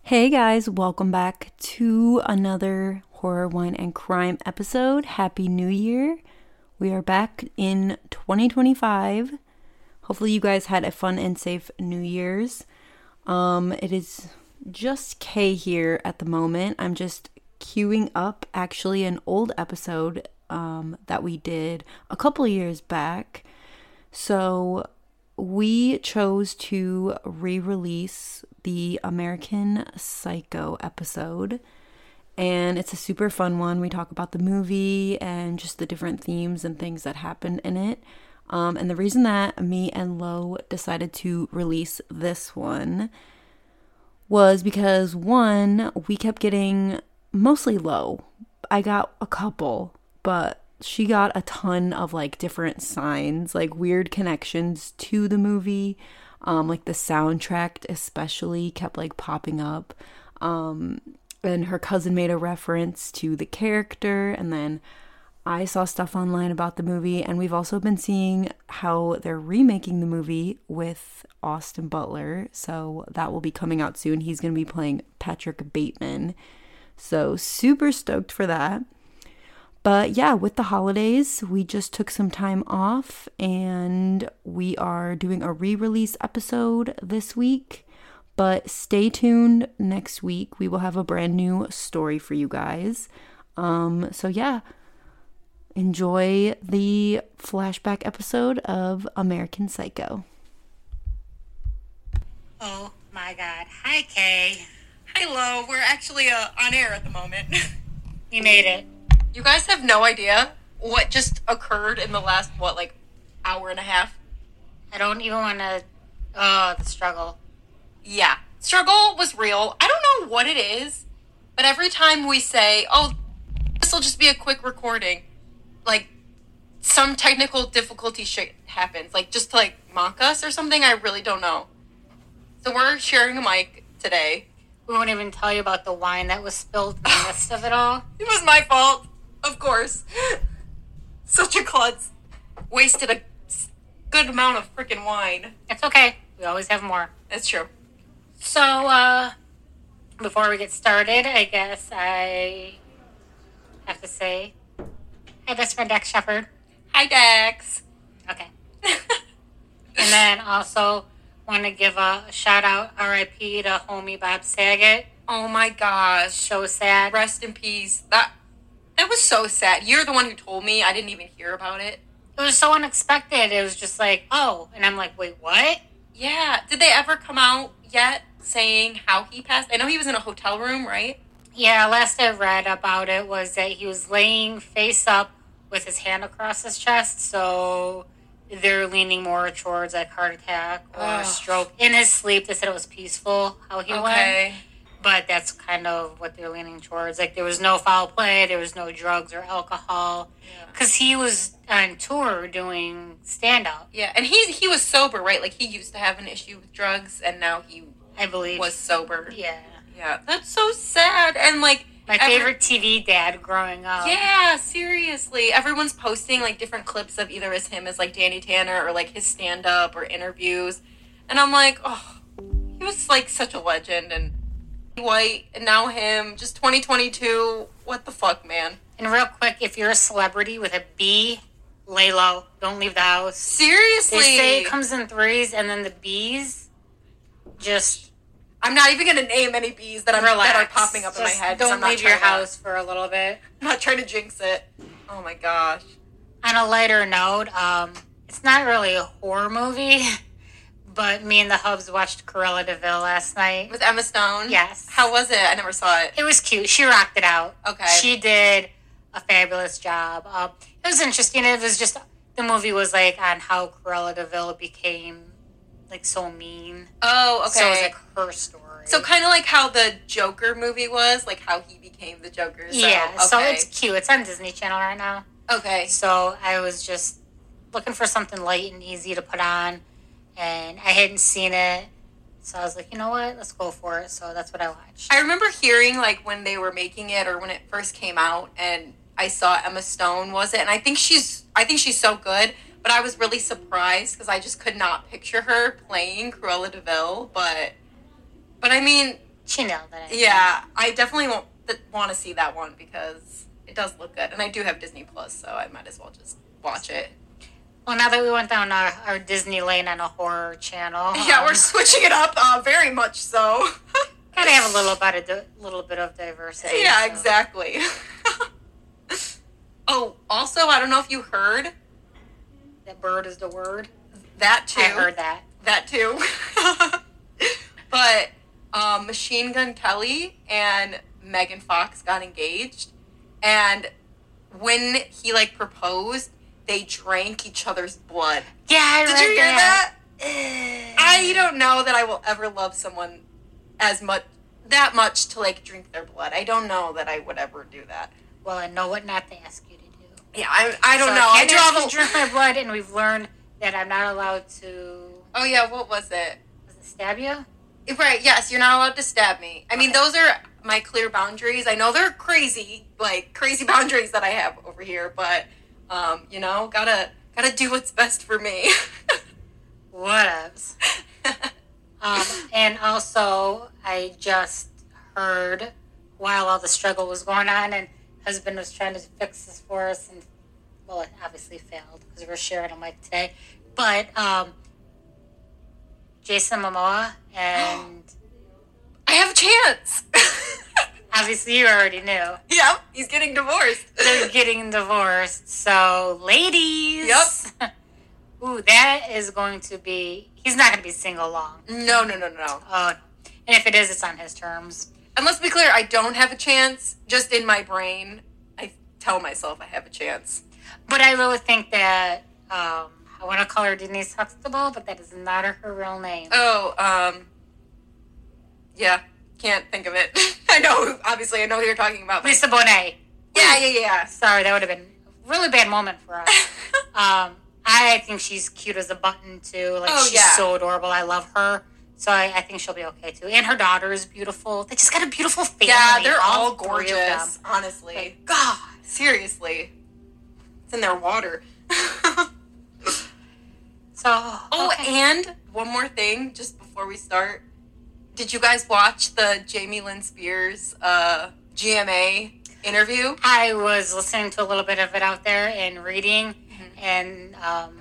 Hey guys, welcome back to another Horror, Wine, and Crime episode. Happy New Year. We are back in 2025. Hopefully you guys had a fun and safe New Year's. It is just Kay here at the moment. I'm just queuing up actually an old episode that we did a couple years back. So we chose to re-release the American Psycho episode, and it's a super fun one. We talk about the movie and just the different themes and things that happened in it. And the reason that me and Lo decided to release this one was because, one, we kept getting, mostly Lo, I got a couple, but she got a ton of like different signs, like weird connections to the movie. Like the soundtrack especially kept like popping up. And her cousin made a reference to the character, and then I saw stuff online about the movie, and we've also been seeing how they're remaking the movie with Austin Butler, so that will be coming out soon. He's going to be playing Patrick Bateman, so super stoked for that. But yeah, with the holidays, we just took some time off and we are doing a re-release episode this week. But stay tuned next week. We will have a brand new story for you guys. So yeah, enjoy the flashback episode of American Psycho. Oh my God. Hi, Kay. Hi, Lo. We're actually on air at the moment. You made it. You guys have no idea what just occurred in the last, hour and a half? I don't even want to... Oh, the struggle. Yeah. Struggle was real. I don't know what it is, but every time we say, oh, this will just be a quick recording, some technical difficulty shit happens. Just to, mock us or something, I really don't know. So we're sharing a mic today. We won't even tell you about the wine that was spilled in the midst of it all. It was my fault. Of course. Such a klutz. Wasted a good amount of freaking wine. It's okay. We always have more. That's true. So, before we get started, I guess I have to say, hi, best friend Dax Shepard. Hi, Dax. Okay. And then also want to give a shout out, R.I.P. to homie Bob Saget. Oh my gosh. So sad. Rest in peace. That was so sad. You're the one who told me. I didn't even hear about it. It was so unexpected. It was just like, oh. And I'm like, wait, what? Yeah. Did they ever come out yet saying how he passed? I know he was in a hotel room, right? Yeah, last I read about it was that he was laying face up with his hand across his chest. So they're leaning more towards heart attack or stroke. In his sleep, they said it was peaceful how he went. But that's kind of what they're leaning towards. There was no foul play. There was no drugs or alcohol. Because he was on tour doing stand-up. Yeah, and he was sober, right? He used to have an issue with drugs, and now I believe, was sober. Yeah. Yeah, that's so sad. And, my favorite TV dad growing up. Yeah, seriously. Everyone's posting, different clips of either as him as, Danny Tanner or, his stand-up or interviews. And I'm like, oh, he was, such a legend, and white, and now him, just 2022, what the fuck, man? And real quick, if you're a celebrity with a B, lay low. Don't leave the house. Seriously? They say it comes in threes, and then the Bs, just... I'm not even going to name any Bs that are popping up in my head. Don't leave your house for a little bit. I'm not trying to jinx it. Oh my gosh. On a lighter note, it's not really a horror movie, but me and the Hubs watched Cruella de Vil last night. With Emma Stone? Yes. How was it? I never saw it. It was cute. She rocked it out. Okay. She did a fabulous job. It was interesting. It was just, the movie was on how Cruella de Vil became so mean. Oh, okay. So it was her story. So kind of like how the Joker movie was, how he became the Joker. So, yeah, okay. So it's cute. It's on Disney Channel right now. Okay. So I was just looking for something light and easy to put on, and I hadn't seen it. So I was like, you know what? Let's go for it. So that's what I watched. I remember hearing, when they were making it or when it first came out, and I saw Emma Stone, was it? And I think she's so good. But I was really surprised because I just could not picture her playing Cruella de Vil. But I mean, She nailed it. I think. Yeah, I definitely want to see that one because it does look good. And I do have Disney Plus, so I might as well just watch it. Well, now that we went down our Disney lane on a horror channel. Yeah, we're switching it up, very much so. Gotta have a little bit of diversity. Yeah, so. exactly. Oh, also, I don't know if you heard. That bird is the word. That too. I heard that. That too. But Machine Gun Kelly and Megan Fox got engaged, and when he proposed, they drank each other's blood. Yeah, I Did read you hear that? that? I don't know that I will ever love someone that much to drink their blood. I don't know that I would ever do that. Well, I know what not to ask you to do. Yeah, I don't know. I can't ask you to drink my blood, and we've learned that I'm not allowed to. Oh yeah, what was it? Was it stab you? Right, yes, you're not allowed to stab me. I mean, those are my clear boundaries. I know they're crazy boundaries that I have over here, but, gotta do what's best for me. Whatevs. And also, I just heard while all the struggle was going on, and husband was trying to fix this for us, and, well, it obviously failed because we're sharing a mic today, but, Jason Momoa and I have a chance. obviously you already knew. Yep, he's getting divorced. They're getting divorced. So, ladies. Yep. Ooh, that is going to be. He's not going to be single long. No. Oh, and if it is, it's on his terms. And let's be clear, I don't have a chance. Just in my brain, I tell myself I have a chance. But I really think that I want to call her Denise Huxtable, but that is not her real name. Oh, yeah, can't think of it. I know who you're talking about. Lisa Bonet. Yeah. Sorry, that would have been a really bad moment for us. I think she's cute as a button, too. She's so adorable. I love her. So I think she'll be okay, too. And her daughter is beautiful. They just got a beautiful family. Yeah, they're all three of gorgeous, them. honestly. God, seriously. It's in their water. And one more thing, just before we start. Did you guys watch the Jamie Lynn Spears GMA interview? I was listening to a little bit of it out there and reading, and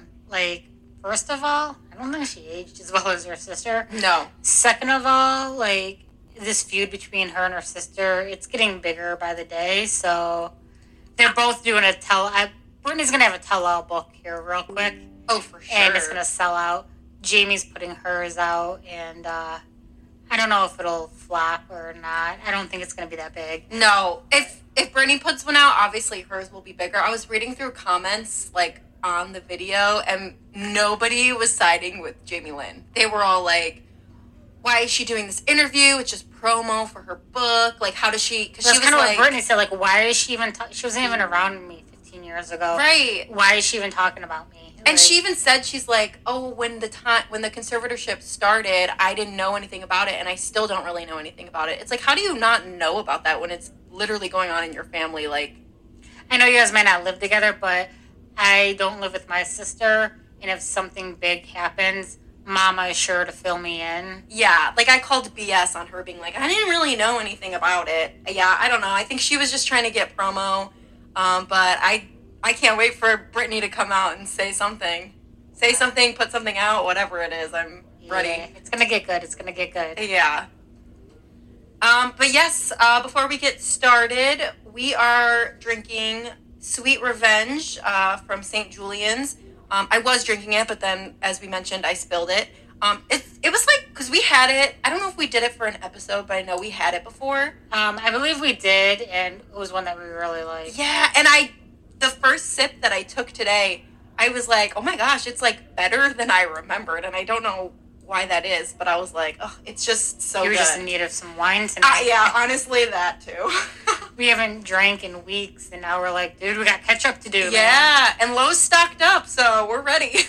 first of all, I don't think she aged as well as her sister. No. Second of all, this feud between her and her sister, it's getting bigger by the day. So they're both doing Brittany's gonna have a tell-all book here real quick. Oh, for sure. And it's gonna sell out. Jamie's putting hers out, and I don't know if it'll flop or not. I don't think it's gonna be that big. No. If Brittany puts one out, obviously hers will be bigger. I was reading through comments on the video, and nobody was siding with Jamie Lynn. They were all like, "Why is she doing this interview? It's just promo for her book. How does she?" Because she was kind of what Brittany said. Why is she even? She wasn't even around me 15 years ago. Right. Why is she even talking about me? And she even said, she's like, "Oh, when the conservatorship started, I didn't know anything about it, and I still don't really know anything about it." It's how do you not know about that when it's literally going on in your family? I know you guys might not live together, but I don't live with my sister, and if something big happens, Mama is sure to fill me in. Yeah, I called BS on her being I didn't really know anything about it. Yeah, I don't know. I think she was just trying to get promo, but I can't wait for Brittany to come out and say something. Say something, put something out, whatever it is. I'm ready. It's going to get good. It's going to get good. Yeah. But yes, before we get started, we are drinking Sweet Revenge from St. Julian's. I was drinking it, but then, as we mentioned, I spilled it. It was because we had it. I don't know if we did it for an episode, but I know we had it before. I believe we did, and it was one that we really liked. Yeah, and the first sip that I took today, I was like, oh my gosh, it's better than I remembered, and I don't know why that is, but I was like, oh, it's just so good. You were just in need of some wine tonight. Yeah, honestly, that too. We haven't drank in weeks, and now we're like, dude, we got catch up to do. Yeah, and Lowe's stocked up, so we're ready.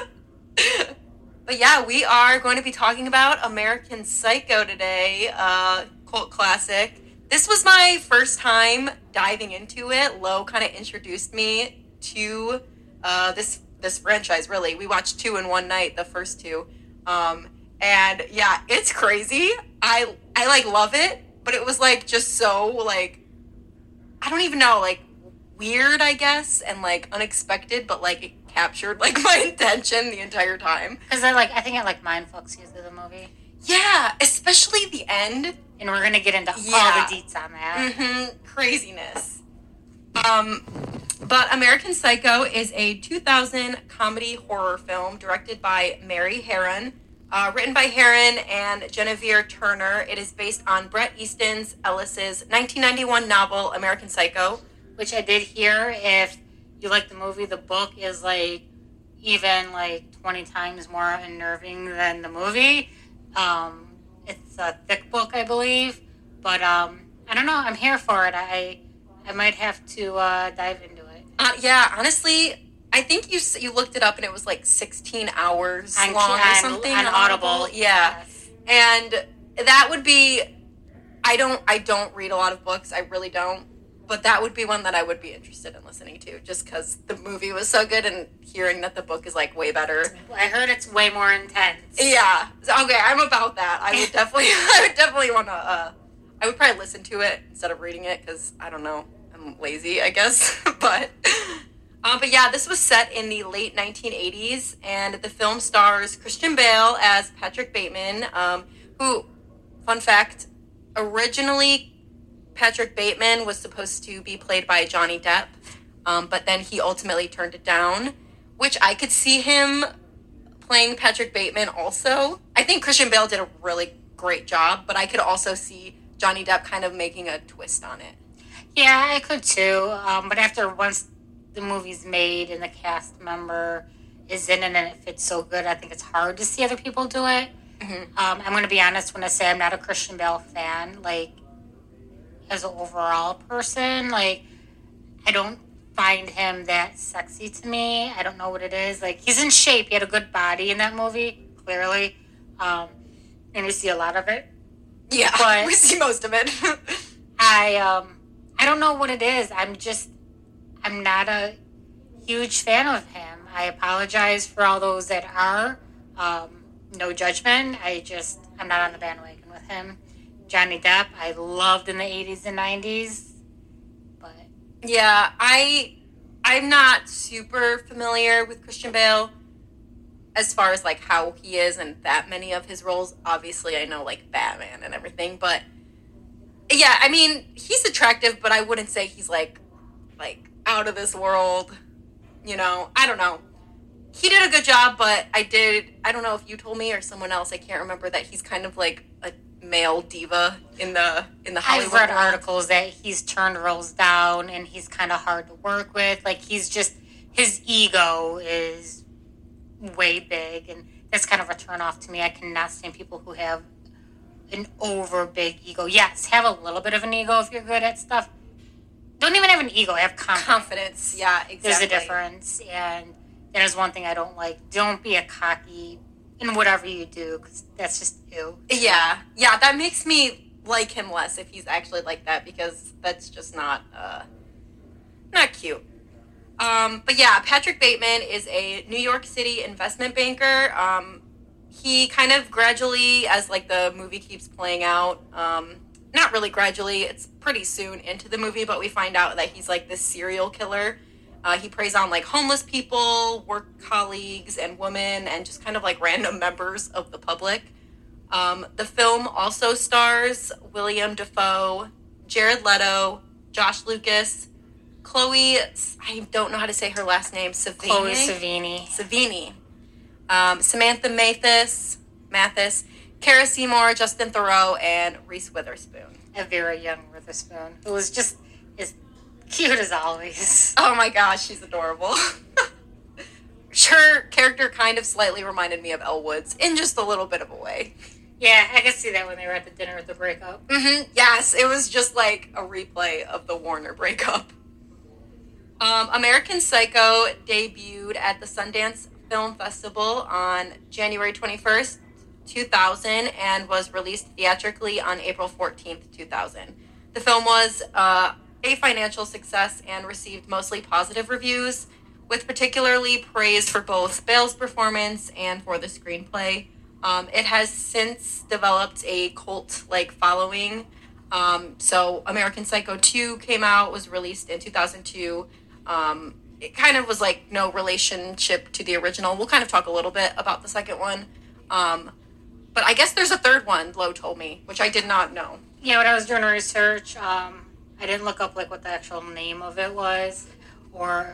But yeah, we are going to be talking about American Psycho today, cult classic. This was my first time diving into it. Lo kind of introduced me to this franchise, really. We watched two in one night, the first two. And yeah, it's crazy. I like love it, but it was like just so like I don't even know, like weird, I guess, and like unexpected, but like it captured like my attention the entire time. Because I think it like mindfucks you through the movie. Yeah, especially the end. And we're gonna get into all the deets on that. Mm-hmm. Craziness. But American Psycho is a 2000 comedy horror film directed by Mary Harron, written by Harron and Genevieve Turner. It is based on Bret Easton Ellis's 1991 novel American Psycho. Which I did hear, if you like the movie, the book is like even like 20 times more unnerving than the movie. It's a thick book, I believe, but I don't know. I'm here for it. I might have to dive into it. Yeah, honestly, I think you looked it up and it was like 16 hours long or something on Audible. Yeah, yes. And that would be. I don't read a lot of books. I really don't. But that would be one that I would be interested in listening to, just because the movie was so good and hearing that the book is like way better. I heard it's way more intense. Yeah. Okay, I'm about that. I would definitely want to. I would probably listen to it instead of reading it because I don't know, I'm lazy, I guess. but yeah, this was set in the late 1980s, and the film stars Christian Bale as Patrick Bateman, who, fun fact, originally Patrick Bateman was supposed to be played by Johnny Depp, but then he ultimately turned it down, which I could see him playing Patrick Bateman also. I think Christian Bale did a really great job, but I could also see Johnny Depp kind of making a twist on it. Yeah, I could too, but once the movie's made and the cast member is in it and it fits so good, I think it's hard to see other people do it. Mm-hmm. I'm going to be honest when I say I'm not a Christian Bale fan, like, as an overall person, like, I don't find him that sexy to me. I don't know what it is. Like, he's in shape. He had a good body in that movie, clearly. And we see a lot of it. Yeah, but we see most of it. I don't know what it is. I'm not a huge fan of him. I apologize for all those that are. No judgment. I'm not on the bandwagon with him. Johnny Depp, I loved in the 80s and 90s, but... Yeah, I'm not super familiar with Christian Bale as far as, like, how he is in that many of his roles. Obviously, I know, like, Batman and everything, but... Yeah, I mean, he's attractive, but I wouldn't say he's, like, out of this world, you know? I don't know. He did a good job, but I don't know if you told me or someone else, I can't remember, that he's kind of, like, a male diva in the Hollywood I've read articles that he's turned roles down and he's kind of hard to work with. Like, his ego is way big, and that's kind of a turn off to me. I cannot stand people who have an over big ego. Yes, have a little bit of an ego if you're good at stuff. Don't even have an ego, have confidence. Yeah, exactly. There's a difference, and there's one thing I don't like. Don't be a cocky in whatever you do, because that's just ew. Yeah, that makes me like him less if he's actually like that, because that's just not cute. But yeah, Patrick Bateman is a New York City investment banker. He kind of gradually, as like the movie keeps playing out, not really gradually, it's pretty soon into the movie, but we find out that he's like this serial killer. He preys on like homeless people, work colleagues, and women, and just kind of like random members of the public. The film also stars William Dafoe, Jared Leto, Josh Lucas, Chloe, I don't know how to say her last name, Chloe Sevigny. Samantha Mathis, Cara Seymour, Justin Theroux, and Reese Witherspoon. A very young Witherspoon, who was just as cute as always. Oh my gosh, she's adorable. Her character kind of slightly reminded me of Elle Woods in just a little bit of a way. Yeah, I could see that when they were at the dinner at the breakup. Mm-hmm. Yes, it was just like a replay of the Warner breakup. American Psycho debuted at the Sundance Film Festival on January 21st, 2000, and was released theatrically on April 14th, 2000. The film was a financial success and received mostly positive reviews, with particularly praise for both Bale's performance and for the screenplay. It has since developed a cult-like following. So American Psycho 2 came out, was released in 2002. It kind of was like no relationship to the original. We'll kind of talk a little bit about the second one. But I guess there's a third one, Lo told me, which I did not know. Yeah, when I was doing research, I didn't look up like what the actual name of it was, or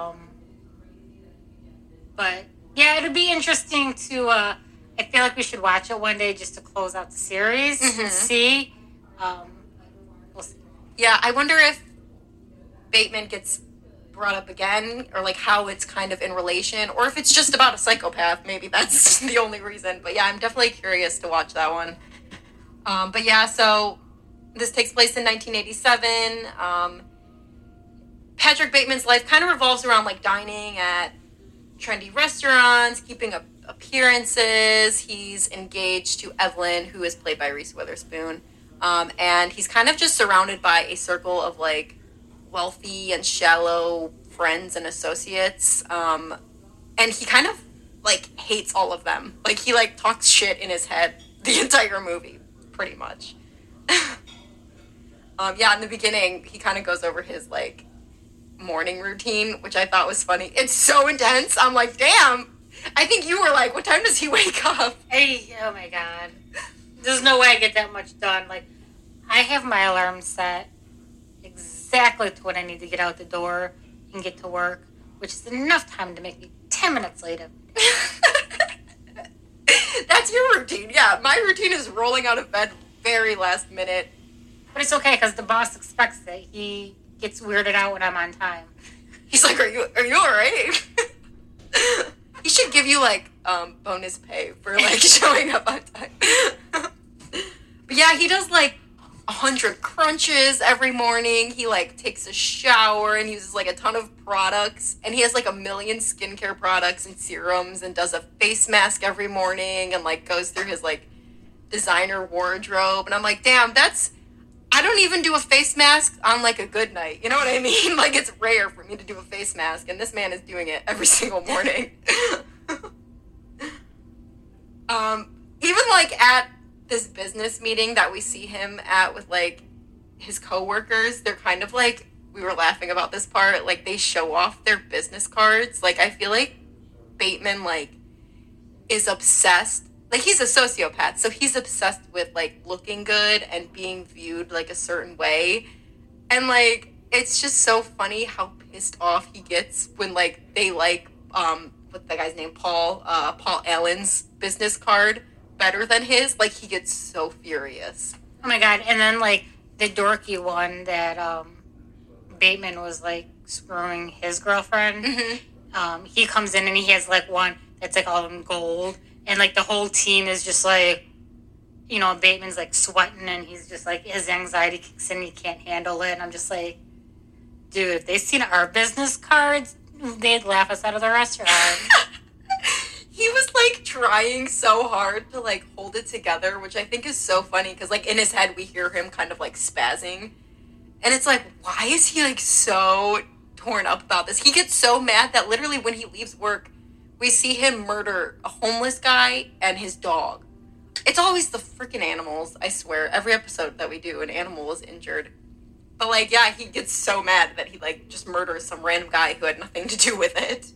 but yeah, it'd be interesting to. I feel like we should watch it one day just to close out the series and see. We'll see. Yeah, I wonder if Bateman gets brought up again, or like how it's kind of in relation, or if it's just about a psychopath. Maybe that's the only reason. But yeah, I'm definitely curious to watch that one. But yeah, so this takes place in 1987. Patrick Bateman's life kind of revolves around like dining at trendy restaurants, keeping up appearances. He's engaged to Evelyn, who is played by Reese Witherspoon. And he's kind of just surrounded by a circle of like wealthy and shallow friends and associates. And he kind of like hates all of them. Like he like talks shit in his head the entire movie, pretty much. Yeah, in the beginning, he kind of goes over his like morning routine, which I thought was funny. It's so intense. I'm like, damn. I think you were like, what time does he wake up? Hey, oh my god. There's no way I get that much done. Like, I have my alarm set exactly to when I need to get out the door and get to work, which is enough time to make me 10 minutes later. That's your routine. Yeah, my routine is rolling out of bed very last minute. But it's okay, because the boss expects it. He gets weirded out when I'm on time. He's like, are you all right? He should give you, like, bonus pay for, like, showing up on time. But yeah, he does, like, 100 crunches every morning. He, like, takes a shower and uses, like, a ton of products. And he has, like, 1 million skincare products and serums and does a face mask every morning and, like, goes through his, like, designer wardrobe. And I'm like, damn, I don't even do a face mask on, like, a good night. You know what I mean? Like, it's rare for me to do a face mask, and this man is doing it every single morning. Even, like, at this business meeting that we see him at with, like, his coworkers, they're kind of, like, we were laughing about this part, like, they show off their business cards. Like, I feel like Bateman, like, is obsessed. Like, he's a sociopath, so he's obsessed with, like, looking good and being viewed, like, a certain way. And, like, it's just so funny how pissed off he gets when, like, they like, what's that guy's name? Paul Allen's business card better than his. Like, he gets so furious. Oh my god, and then, like, the dorky one that, Bateman was, like, screwing his girlfriend. Mm-hmm. He comes in and he has, like, one that's, like, all in gold. And, like, the whole team is just, like, you know, Bateman's, like, sweating, and he's just, like, his anxiety kicks in, he can't handle it. And I'm just like, dude, if they seen our business cards, they'd laugh us out of the restaurant. He was, like, trying so hard to, like, hold it together, which I think is so funny, because, like, in his head, we hear him kind of, like, spazzing. And it's like, why is he, like, so torn up about this? He gets so mad that literally when he leaves work, we see him murder a homeless guy and his dog. It's always the freaking animals, I swear. Every episode that we do, an animal is injured. But, like, yeah, he gets so mad that he, like, just murders some random guy who had nothing to do with it.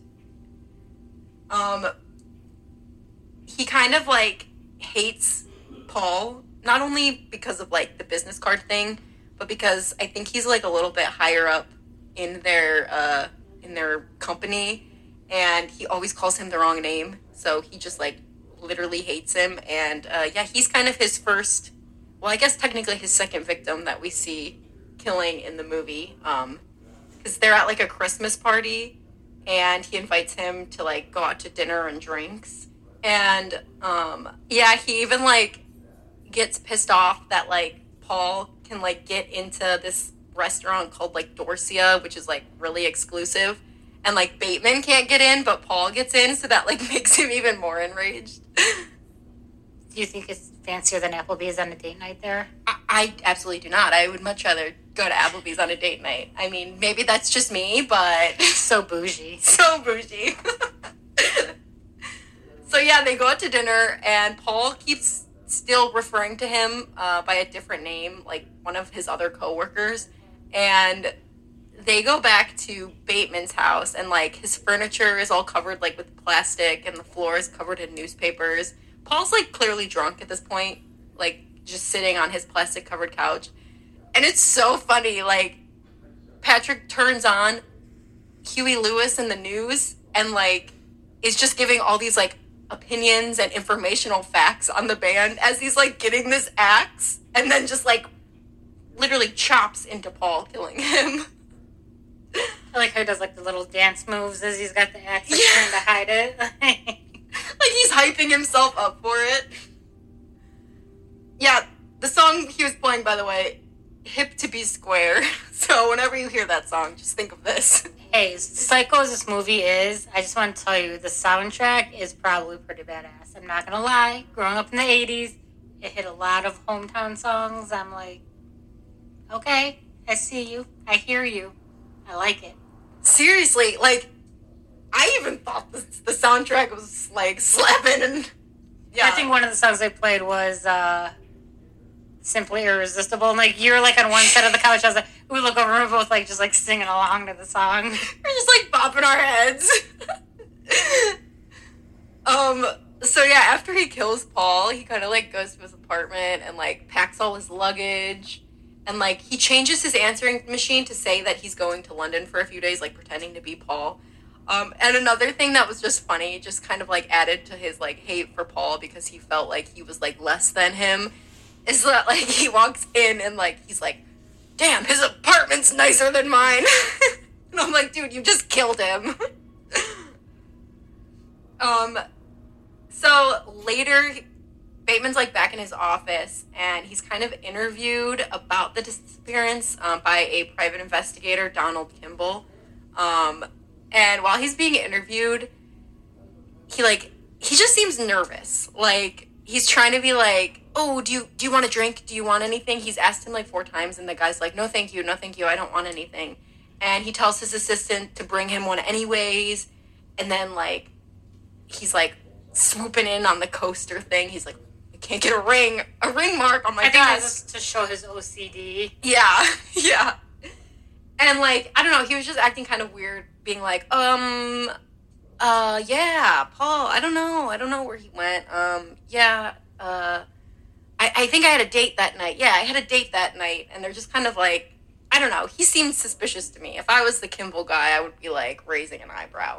He kind of, like, hates Paul, not only because of, like, the business card thing, but because I think he's, like, a little bit higher up in their company. And he always calls him the wrong name. So he just, like, literally hates him. And, yeah, he's kind of his first, well, I guess technically his second victim that we see killing in the movie. Because they're at, like, a Christmas party. And he invites him to, like, go out to dinner and drinks. And, yeah, he even, like, gets pissed off that, like, Paul can, like, get into this restaurant called, like, Dorsia, which is, like, really exclusive. And, like, Bateman can't get in, but Paul gets in, so that, like, makes him even more enraged. Do you think it's fancier than Applebee's on a date night there? I absolutely do not. I would much rather go to Applebee's on a date night. I mean, maybe that's just me, but... So bougie. So bougie. So yeah, they go out to dinner, and Paul keeps still referring to him by a different name, like one of his other coworkers. And they go back to Bateman's house, and like his furniture is all covered like with plastic, and the floor is covered in newspapers. Paul's like clearly drunk at this point, like just sitting on his plastic covered couch. And it's so funny, like Patrick turns on Huey Lewis in the news and like is just giving all these like opinions and informational facts on the band as he's like getting this axe, and then just like literally chops into Paul, killing him. I like how he does like the little dance moves as he's got the axe trying to hide it. Like he's hyping himself up for it. Yeah, the song he was playing, by the way, Hip to Be Square. So whenever you hear that song, just think of this. Hey, psycho as this movie is, I just want to tell you, the soundtrack is probably pretty badass. I'm not going to lie. Growing up in the 80s, it hit a lot of hometown songs. I'm like, okay, I see you. I hear you. I like it. Seriously, like, I even thought the soundtrack was, like, slapping and... Yeah. I think one of the songs they played was Simply Irresistible. And, like, you're, like, on one side of the couch. I was like, we look over and we're both, like, just, like, singing along to the song. We're just, like, bopping our heads. So, yeah, after he kills Paul, he kind of, like, goes to his apartment and, like, packs all his luggage. And, like, he changes his answering machine to say that he's going to London for a few days, like, pretending to be Paul. And another thing that was just funny, just kind of, like, added to his, like, hate for Paul because he felt like he was, like, less than him, is that, like, he walks in and, like, he's like, damn, his apartment's nicer than mine. And I'm like, dude, you just killed him. So later, Bateman's, like, back in his office, and he's kind of interviewed about the disappearance by a private investigator, Donald Kimball. And while he's being interviewed, he just seems nervous. Like, he's trying to be like, oh, do you want a drink? Do you want anything? He's asked him, like, 4 times, and the guy's like, no, thank you, I don't want anything. And he tells his assistant to bring him one anyways, and then, like, he's, like, swooping in on the coaster thing. He's like, I can't get a ring mark on my desk. I think that's to show his OCD. Yeah, yeah. And, like, I don't know, he was just acting kind of weird, being like, yeah, Paul, I don't know where he went. I think I had a date that night. Yeah, I had a date that night. And they're just kind of like, I don't know, he seemed suspicious to me. If I was the Kimball guy, I would be, like, raising an eyebrow.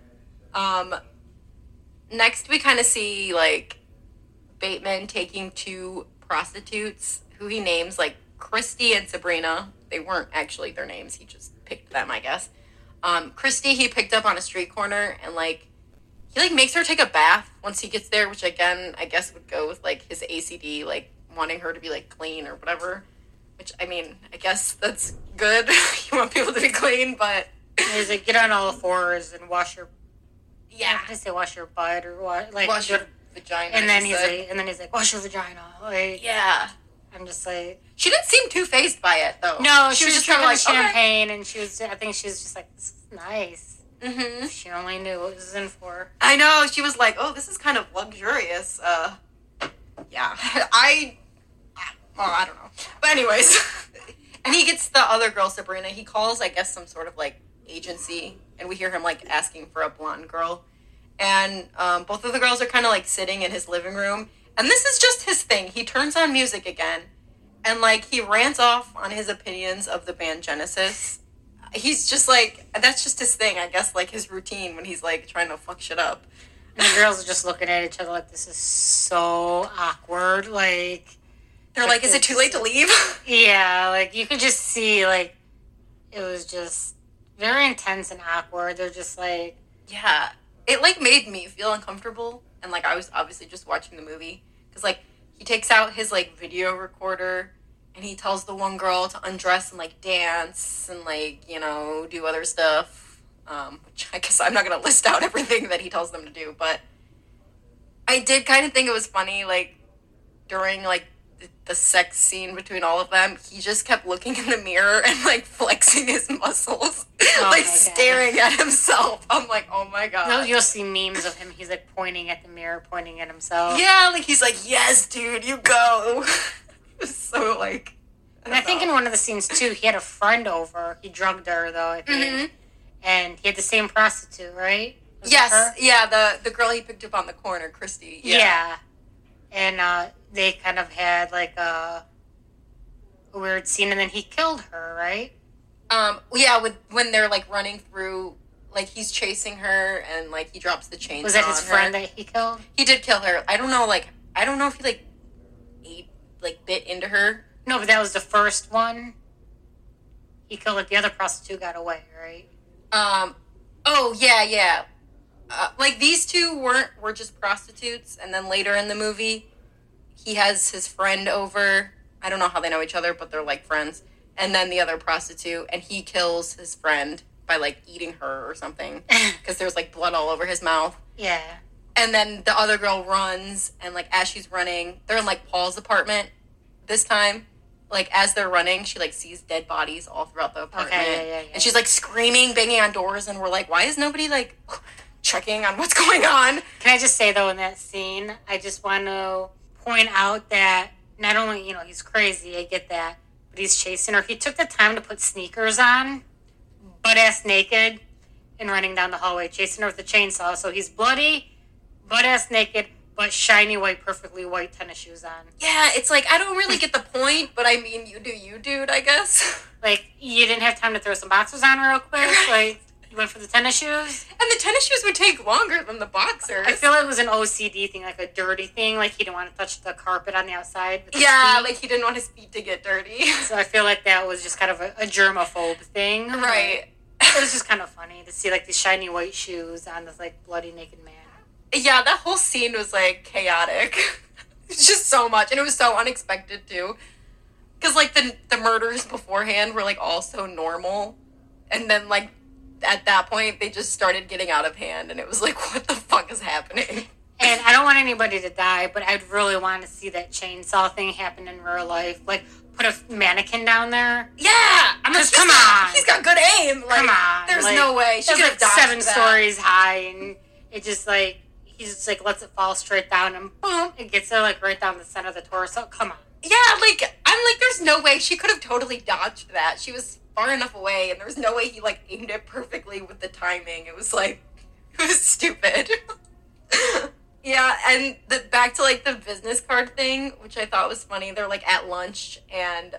Next, we kind of see, like, Bateman taking 2 prostitutes who he names, like, Christy and Sabrina. They weren't actually their names. He just picked them, I guess. Christy, he picked up on a street corner, and, like, he, like, makes her take a bath once he gets there, which, again, I guess would go with, like, his ACD, like, wanting her to be, like, clean or whatever. Which, I mean, I guess that's good. You want people to be clean, but... He's like, get on all 4s and wash your... Yeah. I say wash your butt or what? Like, wash your vagina. And then he's like, wash your vagina. Like, yeah. I'm just like... She didn't seem too phased by it, though. No, she was just drinking like, champagne, and I think she was just like, this is nice. Mm-hmm. She only knew what it was in for. I know. She was like, oh, this is kind of luxurious. Yeah. I don't know. But anyways. And he gets the other girl, Sabrina. He calls, I guess, some sort of, like, agency, and we hear him, like, asking for a blonde girl. And both of the girls are kind of, like, sitting in his living room. And this is just his thing. He turns on music again, and, like, he rants off on his opinions of the band Genesis. He's just, like, that's just his thing, I guess, like, his routine when he's, like, trying to fuck shit up. And the girls are just looking at each other like, this is so awkward. Like... They're like, is it too late to leave? Yeah, like, you could just see, like, it was just very intense and awkward. They're just like... Yeah. It, like, made me feel uncomfortable. And, like, I was obviously just watching the movie. Because, like, he takes out his, like, video recorder, and he tells the one girl to undress and, like, dance and, like, you know, do other stuff. Which I guess I'm not going to list out everything that he tells them to do. But I did kind of think it was funny, like, during, like, the sex scene between all of them, he just kept looking in the mirror and like flexing his muscles, like staring at himself. I'm like, oh my god. You'll see memes of him. He's like pointing at the mirror, pointing at himself. Yeah, like he's like, yes, dude, you go. So like, I think in one of the scenes too, he had a friend over. He drugged her though, I think, and he had the same prostitute, right? Yes, yeah, the girl he picked up on the corner, Christy. Yeah. And they kind of had like a weird scene, and then he killed her, right? Yeah, when they're like running through, like he's chasing her, and like he drops the chainsaw. Was that his friend that he killed? He did kill her. I don't know if he bit into her. No, but that was the first one. He killed like the other prostitute got away, right? Oh yeah. Like these two were just prostitutes, and then later in the movie, he has his friend over. I don't know how they know each other, but they're like friends. And then the other prostitute, and he kills his friend by like eating her or something because there's like blood all over his mouth. Yeah. And then the other girl runs, and like as she's running, they're in like Paul's apartment this time. Like as they're running, she like sees dead bodies all throughout the apartment. Okay, yeah. And she's like screaming, banging on doors, and we're like, why is nobody like checking on what's going on? Can I just say though, in that scene, I just want to point out that not only, he's crazy, I get that, but he's chasing her. He took the time to put sneakers on, butt-ass naked, and running down the hallway, chasing her with a chainsaw. So he's bloody, butt-ass naked, but shiny white, perfectly white tennis shoes on. Yeah, it's like, I don't really get the point, but I mean, you do you, dude, I guess. Like, you didn't have time to throw some boxers on real quick? Like, you went for the tennis shoes? And the tennis shoes would take longer than the boxers. I feel like it was an OCD thing, like a dirty thing. Like, he didn't want to touch the carpet on the outside with his feet. Like he didn't want his feet to get dirty. So I feel like that was just kind of a germaphobe thing. Right. It was just kind of funny to see, like, these shiny white shoes on this, like, bloody naked man. Yeah, that whole scene was, like, chaotic. It's just so much. And it was so unexpected, too. Because, like, the murders beforehand were, like, all so normal. And then, like, at that point, they just started getting out of hand. And it was like, what the fuck is happening? And I don't want anybody to die, but I'd really want to see that chainsaw thing happen in real life. Like, put a mannequin down there. Yeah! Come on. He's got good aim. Like, come on. There's no way. She could have like 7 that. stories high, and it just, like, he just, like, lets it fall straight down, and boom, it gets her, like, right down the center of the torso. Come on. Yeah, like, I'm like, there's no way. She could have totally dodged that. She was far enough away, and there was no way he, like, aimed it perfectly with the timing. It was, like, it was stupid. Yeah, and back to, like, the business card thing, which I thought was funny. They're, like, at lunch, and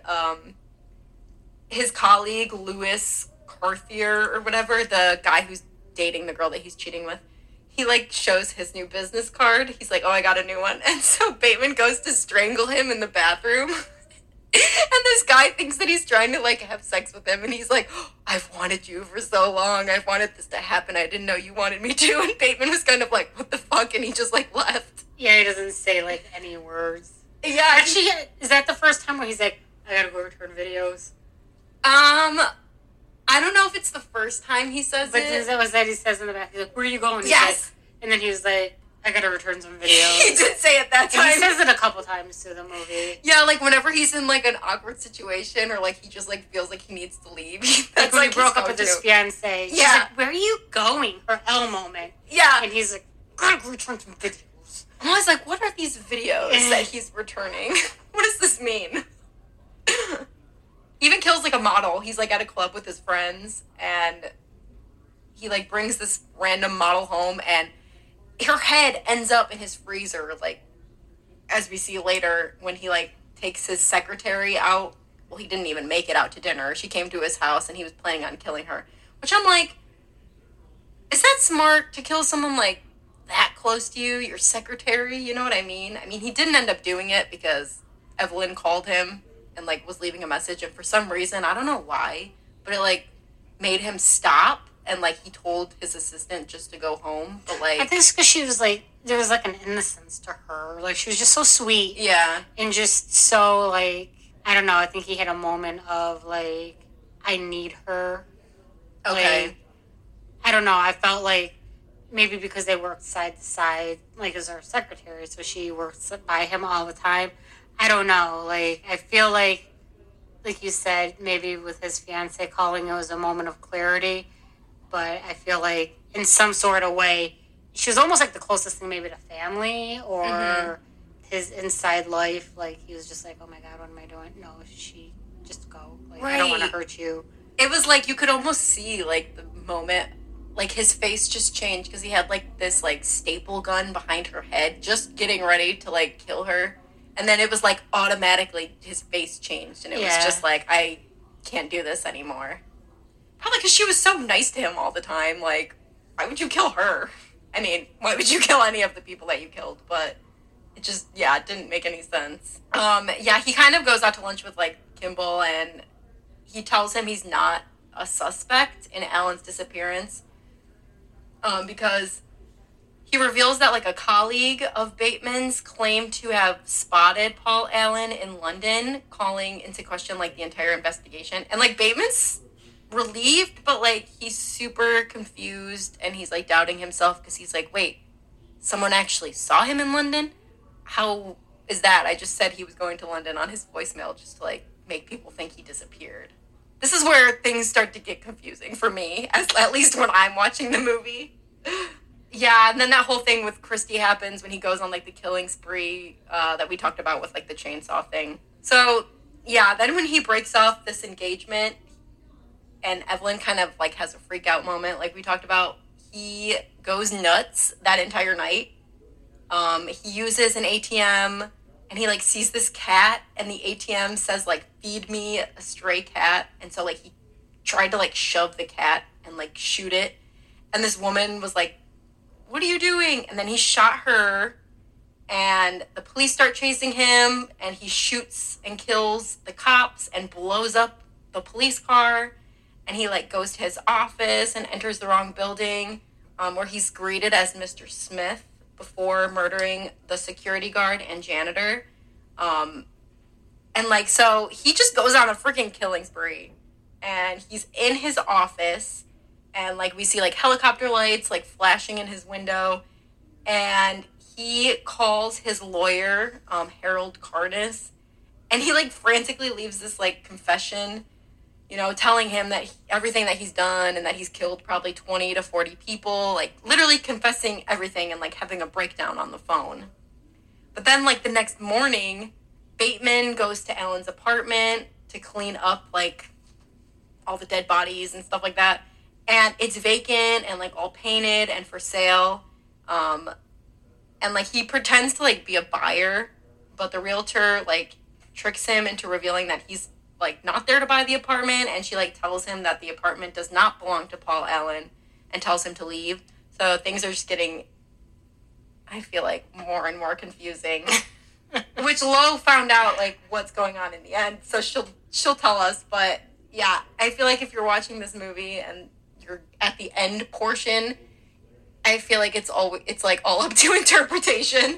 his colleague, Louis Carthier, or whatever, the guy who's dating the girl that he's cheating with, he, like, shows his new business card. He's like, oh, I got a new one. And so Bateman goes to strangle him in the bathroom. And this guy thinks that he's trying to, like, have sex with him. And he's like, oh, I've wanted you for so long. I've wanted this to happen. I didn't know you wanted me to. And Bateman was kind of like, what the fuck? And he just, like, left. Yeah, he doesn't say, like, any words. Yeah. Actually, is that the first time where he's like, I gotta go return videos? I don't know if it's the first time he says but it. But was that he says in the back, he's like, where are you going? Yes. And then he was like, I gotta return some videos. He did say it that time. And he says it a couple times through the movie. Yeah, like whenever he's in like an awkward situation or like he just like feels like he needs to leave. That's like when he broke up with his fiance. She's Yeah. like, where are you going? Her L moment. Yeah. And he's like, gotta go return some videos. I'm always like, what are these videos that he's returning? What does this mean? He even kills like a model. He's like at a club with his friends and he like brings this random model home and her head ends up in his freezer, like, as we see later, when he, like, takes his secretary out. Well, he didn't even make it out to dinner. She came to his house, and he was planning on killing her. Which I'm like, is that smart to kill someone, like, that close to you, your secretary? You know what I mean? I mean, he didn't end up doing it because Evelyn called him and, like, was leaving a message. And for some reason, I don't know why, but it, like, made him stop. And, like, he told his assistant just to go home. But, like... I think it's because she was, like... There was, like, an innocence to her. Like, she was just so sweet. Yeah. And just so, like... I don't know. I think he had a moment of, like... I need her. Okay. Like, I don't know. I felt like... Maybe because they worked side to side. Like, as her secretary. So she works by him all the time. I don't know. Like, I feel like you said, maybe with his fiance calling, it was a moment of clarity. But I feel like in some sort of way, she was almost like the closest thing maybe to family or his inside life. Like, he was just like, oh my God, what am I doing? No, she just go. Like, I don't want to hurt you. It was like, you could almost see, like, the moment, like, his face just changed because he had, like, this, like, staple gun behind her head, just getting ready to, like, kill her. And then it was, like, automatically his face changed. And it was just like, I can't do this anymore. Probably because she was so nice to him all the time. Like, why would you kill her? I mean, why would you kill any of the people that you killed? But it just, it didn't make any sense. He kind of goes out to lunch with, like, Kimball, and he tells him he's not a suspect in Alan's disappearance. Because he reveals that, like, a colleague of Bateman's claimed to have spotted Paul Allen in London, calling into question, like, the entire investigation. And, like, Bateman's relieved, but, like, he's super confused, and he's, like, doubting himself because he's like, wait, someone actually saw him in London? How is that? I just said he was going to London on his voicemail just to, like, make people think he disappeared. This is where things start to get confusing for me, at least when I'm watching the movie. Yeah, and then that whole thing with Christie happens when he goes on, like, the killing spree that we talked about with, like, the chainsaw thing. So, then when he breaks off this engagement and Evelyn kind of, like, has a freak-out moment, like we talked about, he goes nuts that entire night. He uses an ATM, and he, like, sees this cat, and the ATM says, like, feed me a stray cat. And so, like, he tried to, like, shove the cat and, like, shoot it. And this woman was like, what are you doing? And then he shot her, and the police start chasing him, and he shoots and kills the cops and blows up the police car. And he, like, goes to his office and enters the wrong building, where he's greeted as Mr. Smith before murdering the security guard and janitor. And, like, so he just goes on a freaking killing spree. And he's in his office, and, like, we see, like, helicopter lights, like, flashing in his window. And he calls his lawyer, Harold Carness, and he, like, frantically leaves this, like, confession, you know, telling him that everything that he's done and that he's killed probably 20 to 40 people, like, literally confessing everything and, like, having a breakdown on the phone. But then, like, the next morning, Bateman goes to Alan's apartment to clean up, like, all the dead bodies and stuff like that. And it's vacant and, like, all painted and for sale. And, like, he pretends to, like, be a buyer, but the realtor, like, tricks him into revealing that he's, like, not there to buy the apartment. And she, like, tells him that the apartment does not belong to Paul Allen and tells him to leave. So things are just getting, I feel like, more and more confusing. Which Lo found out, like, what's going on in the end. So she'll tell us. But, yeah, I feel like if you're watching this movie and you're at the end portion, I feel like it's like all up to interpretation,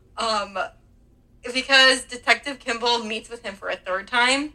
because Detective Kimball meets with him for a third time,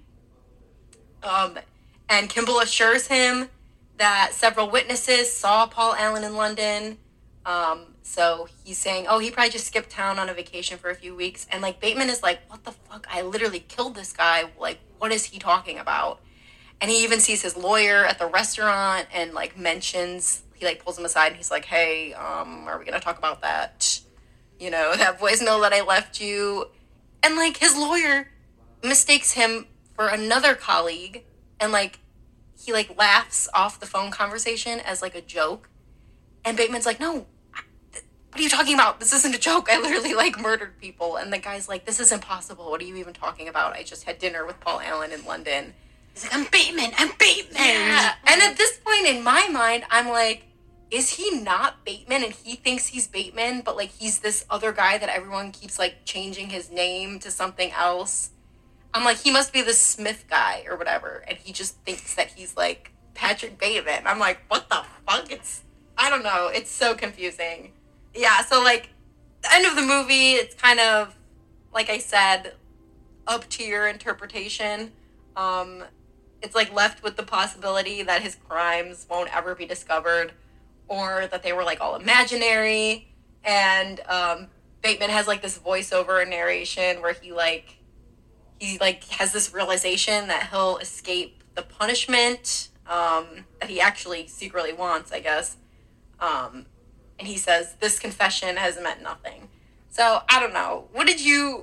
and Kimball assures him that several witnesses saw Paul Allen in London. So he's saying, oh, he probably just skipped town on a vacation for a few weeks, and, like, Bateman is like, what the fuck? I literally killed this guy. Like, what is he talking about? And he even sees his lawyer at the restaurant and, like, mentions, he, like, pulls him aside and he's like, hey, are we going to talk about that, you know, that voicemail that I left you? And, like, his lawyer mistakes him for another colleague and, like, he, like, laughs off the phone conversation as, like, a joke. And Bateman's like, no, what are you talking about? This isn't a joke. I literally, like, murdered people. And the guy's like, this is impossible. What are you even talking about? I just had dinner with Paul Allen in London. He's like, I'm Bateman. Yeah. And at this point in my mind, I'm like, is he not Bateman? And he thinks he's Bateman, but, like, he's this other guy that everyone keeps, like, changing his name to something else. I'm like, he must be the Smith guy or whatever. And he just thinks that he's, like, Patrick Bateman. I'm like, what the fuck? I don't know. It's so confusing. Yeah, so, like, the end of the movie, it's kind of, like I said, up to your interpretation. It's, like, left with the possibility that his crimes won't ever be discovered, or that they were, like, all imaginary. And Bateman has, like, this voiceover narration where he, like, he like has this realization that he'll escape the punishment that he actually secretly wants, I guess. And he says, this confession has meant nothing. So, I don't know. What did you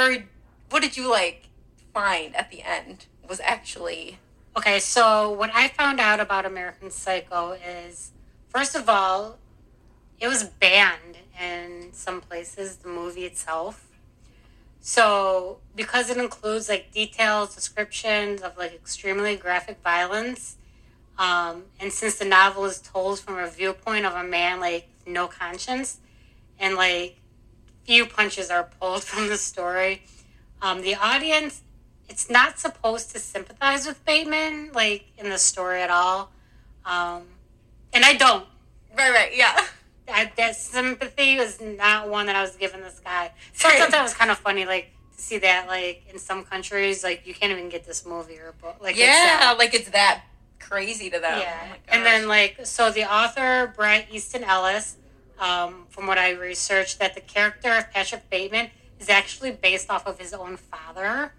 like find at the end was actually... Okay, so what I found out about American Psycho is, first of all, it was banned in some places, the movie itself. So, because it includes, like, details, descriptions of, like, extremely graphic violence, and since the novel is told from a viewpoint of a man, like, no conscience, and, like, few punches are pulled from the story, the audience, it's not supposed to sympathize with Bateman, like, in the story at all. And I don't. Right, yeah. That sympathy was not one that I was giving this guy. So I thought that was kind of funny, like, to see that, like, in some countries, like, you can't even get this movie or book. Like, yeah, like, it's that crazy to them. Yeah. Oh my gosh. And then, like, so the author, Bret Easton Ellis, from what I researched, that the character of Patrick Bateman is actually based off of his own father.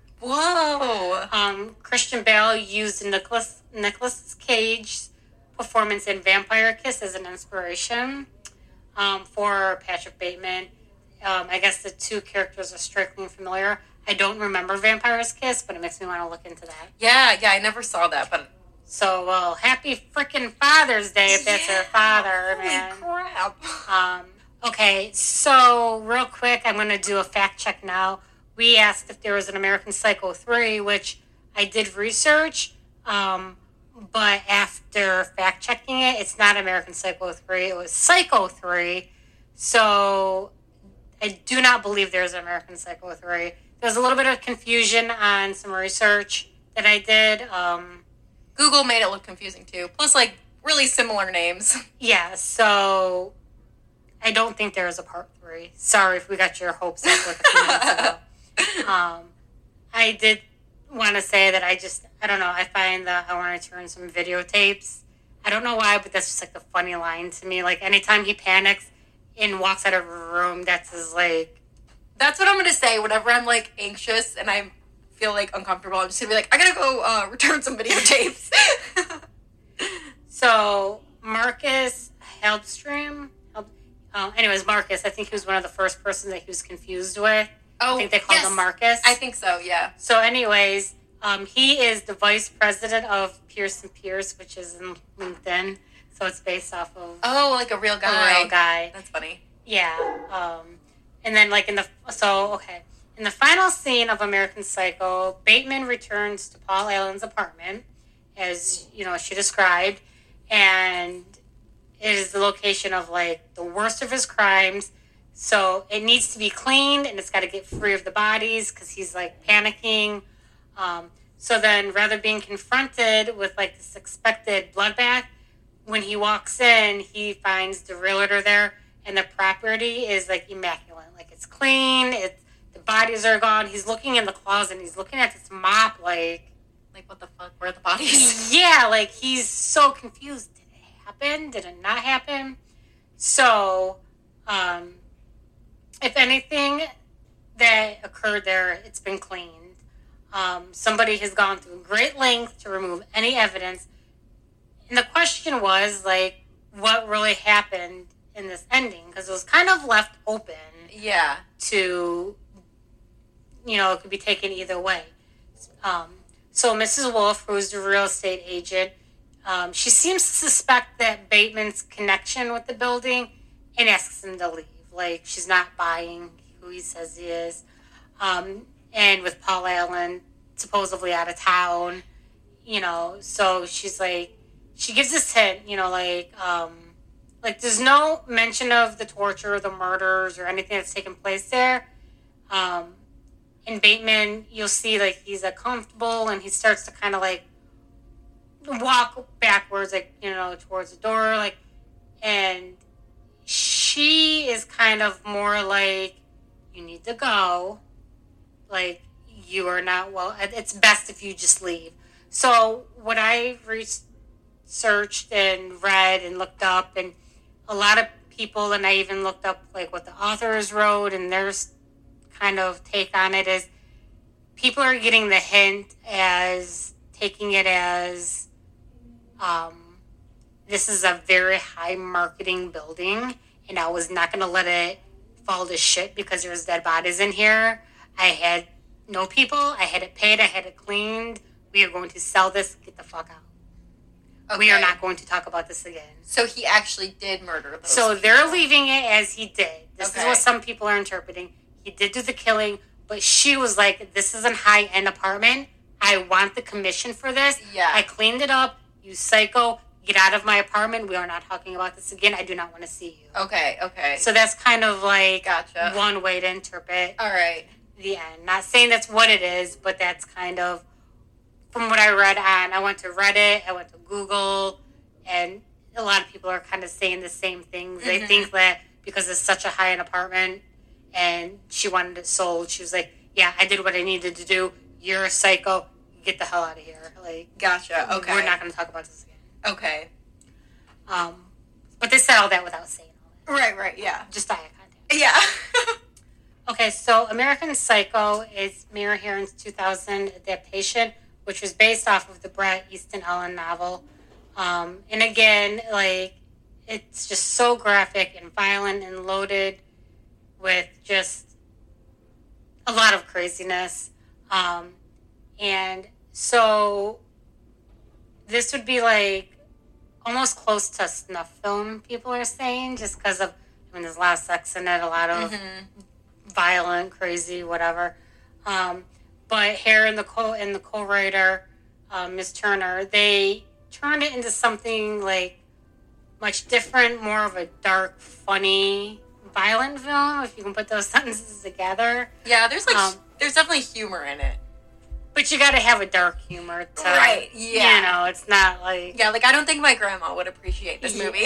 Whoa. Christian Bale used Nicolas Cage's performance in Vampire Kiss as an inspiration for Patrick Bateman. I guess the two characters are strikingly familiar. I don't remember Vampire's Kiss, but it makes me want to look into that. Yeah, I never saw that, but... So, well, happy freaking Father's Day if that's your father, man. Holy crap. Okay, so real quick, I'm going to do a fact check now. We asked if there was an American Psycho 3, which I did research, but after fact checking it, it's not American Psycho 3. It was Psycho 3. So I do not believe there's an American Psycho 3. There's a little bit of confusion on some research that I did. Google made it look confusing too. Plus, like, really similar names. Yeah, so I don't think there is a part 3. Sorry if we got your hopes up like a few minutes ago. I did want to say that I don't know, I find that I want to turn some videotapes. I don't know why, but that's just like a funny line to me. Like, anytime he panics and walks out of a room, that's his, like... That's what I'm going to say whenever I'm, like, anxious and I feel, like, uncomfortable. I'm just going to be like, I got to go return some videotapes. So, Marcus Heldstrom... anyways, Marcus, I think he was one of the first persons that he was confused with. I think they called him Marcus. I think so, yeah. So anyways, he is the vice president of Pearson Pierce, which is in LinkedIn. So it's based off of... Oh, like a real guy. A real guy. That's funny. Yeah. And then, like, in the final scene of American Psycho, Bateman returns to Paul Allen's apartment, as, you know, she described, and it is the location of, like, the worst of his crimes. So it needs to be cleaned, and it's got to get free of the bodies because he's, like, panicking. So then, rather being confronted with, like, this expected bloodbath, when he walks in, he finds the realtor there, and the property is, like, immaculate. Like, it's clean, the bodies are gone. He's looking in the closet, and he's looking at this mop, like, what the fuck? Where are the bodies? Yeah, like, he's so confused. Did it happen? Did it not happen? So, if anything that occurred there, it's been cleaned. Somebody has gone through great length to remove any evidence. And the question was, like, what really happened in this ending? Because it was kind of left open. Yeah. To, you know, it could be taken either way. So Mrs. Wolf, who's the real estate agent, she seems to suspect that Bateman's connection with the building and asks him to leave. Like, she's not buying who he says he is. And with Paul Allen supposedly out of town, you know, so she's like, she gives this hint, you know, like there's no mention of the torture or the murders or anything that's taken place there. In Bateman, you'll see, like, he's uncomfortable and he starts to kind of, like, walk backwards, like, you know, towards the door, like, and she is kind of more like, you need to go. Like, you are not well. It's best if you just leave. So what I researched and read and looked up, and a lot of people, and I even looked up, like, what the authors wrote and their kind of take on it is, people are getting the hint as taking it as this is a very high marketing building, and I was not going to let it fall to shit because there's dead bodies in here. I had no people. I had it paid. I had it cleaned. We are going to sell this. Get the fuck out. Okay. We are not going to talk about this again. So he actually did murder those So people. they're leaving it as he did. This is what some people are interpreting. He did do the killing, but she was like, this is a high-end apartment. I want the commission for this. Yeah. I cleaned it up. You psycho. Get out of my apartment. We are not talking about this again. I do not want to see you. Okay. So that's kind of like Gotcha. one way to interpret All right. the end. Not saying that's what it is, but that's kind of from what I read on. I went to Reddit, I went to Google, and a lot of people are kind of saying the same things. They think that because it's such a high-end apartment and she wanted it sold, she was like, yeah, I did what I needed to do. You're a psycho. Get the hell out of here. Like, Gotcha. Okay. We're not going to talk about this again. Okay. But they said all that without saying all that. Right, yeah. Just eye contact. Yeah. Okay, so American Psycho is Mira Herron's 2000 adaptation, which was based off of the Bret Easton Ellis novel. And again, like, it's just so graphic and violent and loaded with just a lot of craziness. And so this would be like almost close to a snuff film, people are saying, just because of, I mean, there's a lot of sex in it, a lot of violent, crazy, whatever. But Hare and the co-writer, Miss Turner, they turned it into something like much different, more of a dark, funny, violent film, if you can put those sentences together. Yeah, there's there's definitely humor in it. But you got to have a dark humor to, right? Yeah, you know, it's not like like I don't think my grandma would appreciate this movie.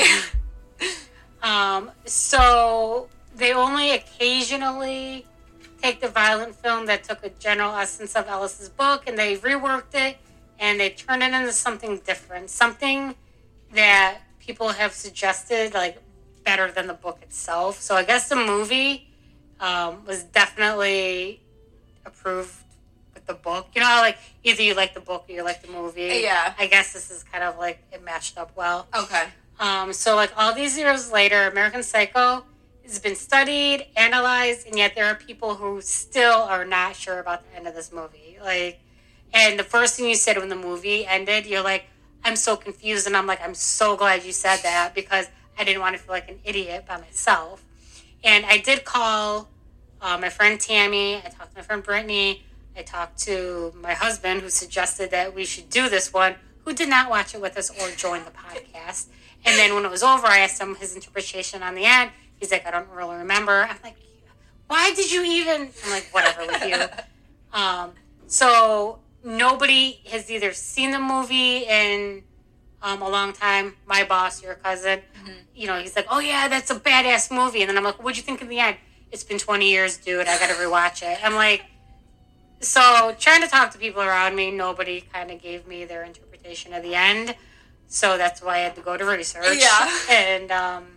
So they only occasionally take the violent film that took a general essence of Ellis's book and they reworked it and they turned it into something different, something that people have suggested like better than the book itself. So I guess the movie was definitely approved with the book. You know, like either you like the book or you like the movie. Yeah. I guess this is kind of like it matched up well. Okay. So like all these years later, American Psycho has been studied, analyzed, and yet there are people who still are not sure about the end of this movie. Like, and the first thing you said when the movie ended, you're like, I'm so confused, and I'm like, I'm so glad you said that because I didn't want to feel like an idiot by myself. And I did call my friend Tammy, I talked to my friend Brittany, I talked to my husband who suggested that we should do this one, who did not watch it with us or join the podcast. And then when it was over, I asked him his interpretation on the end. He's like, I don't really remember. I'm like, why did you even? I'm like, whatever with you. So nobody has either seen the movie in a long time. My boss, your cousin, you know, he's like, oh yeah, that's a badass movie. And then I'm like, what'd you think in the end? It's been 20 years, dude. I got to rewatch it. I'm like, so trying to talk to people around me, nobody kind of gave me their interpretation of the end. So that's why I had to go to research. Yeah. And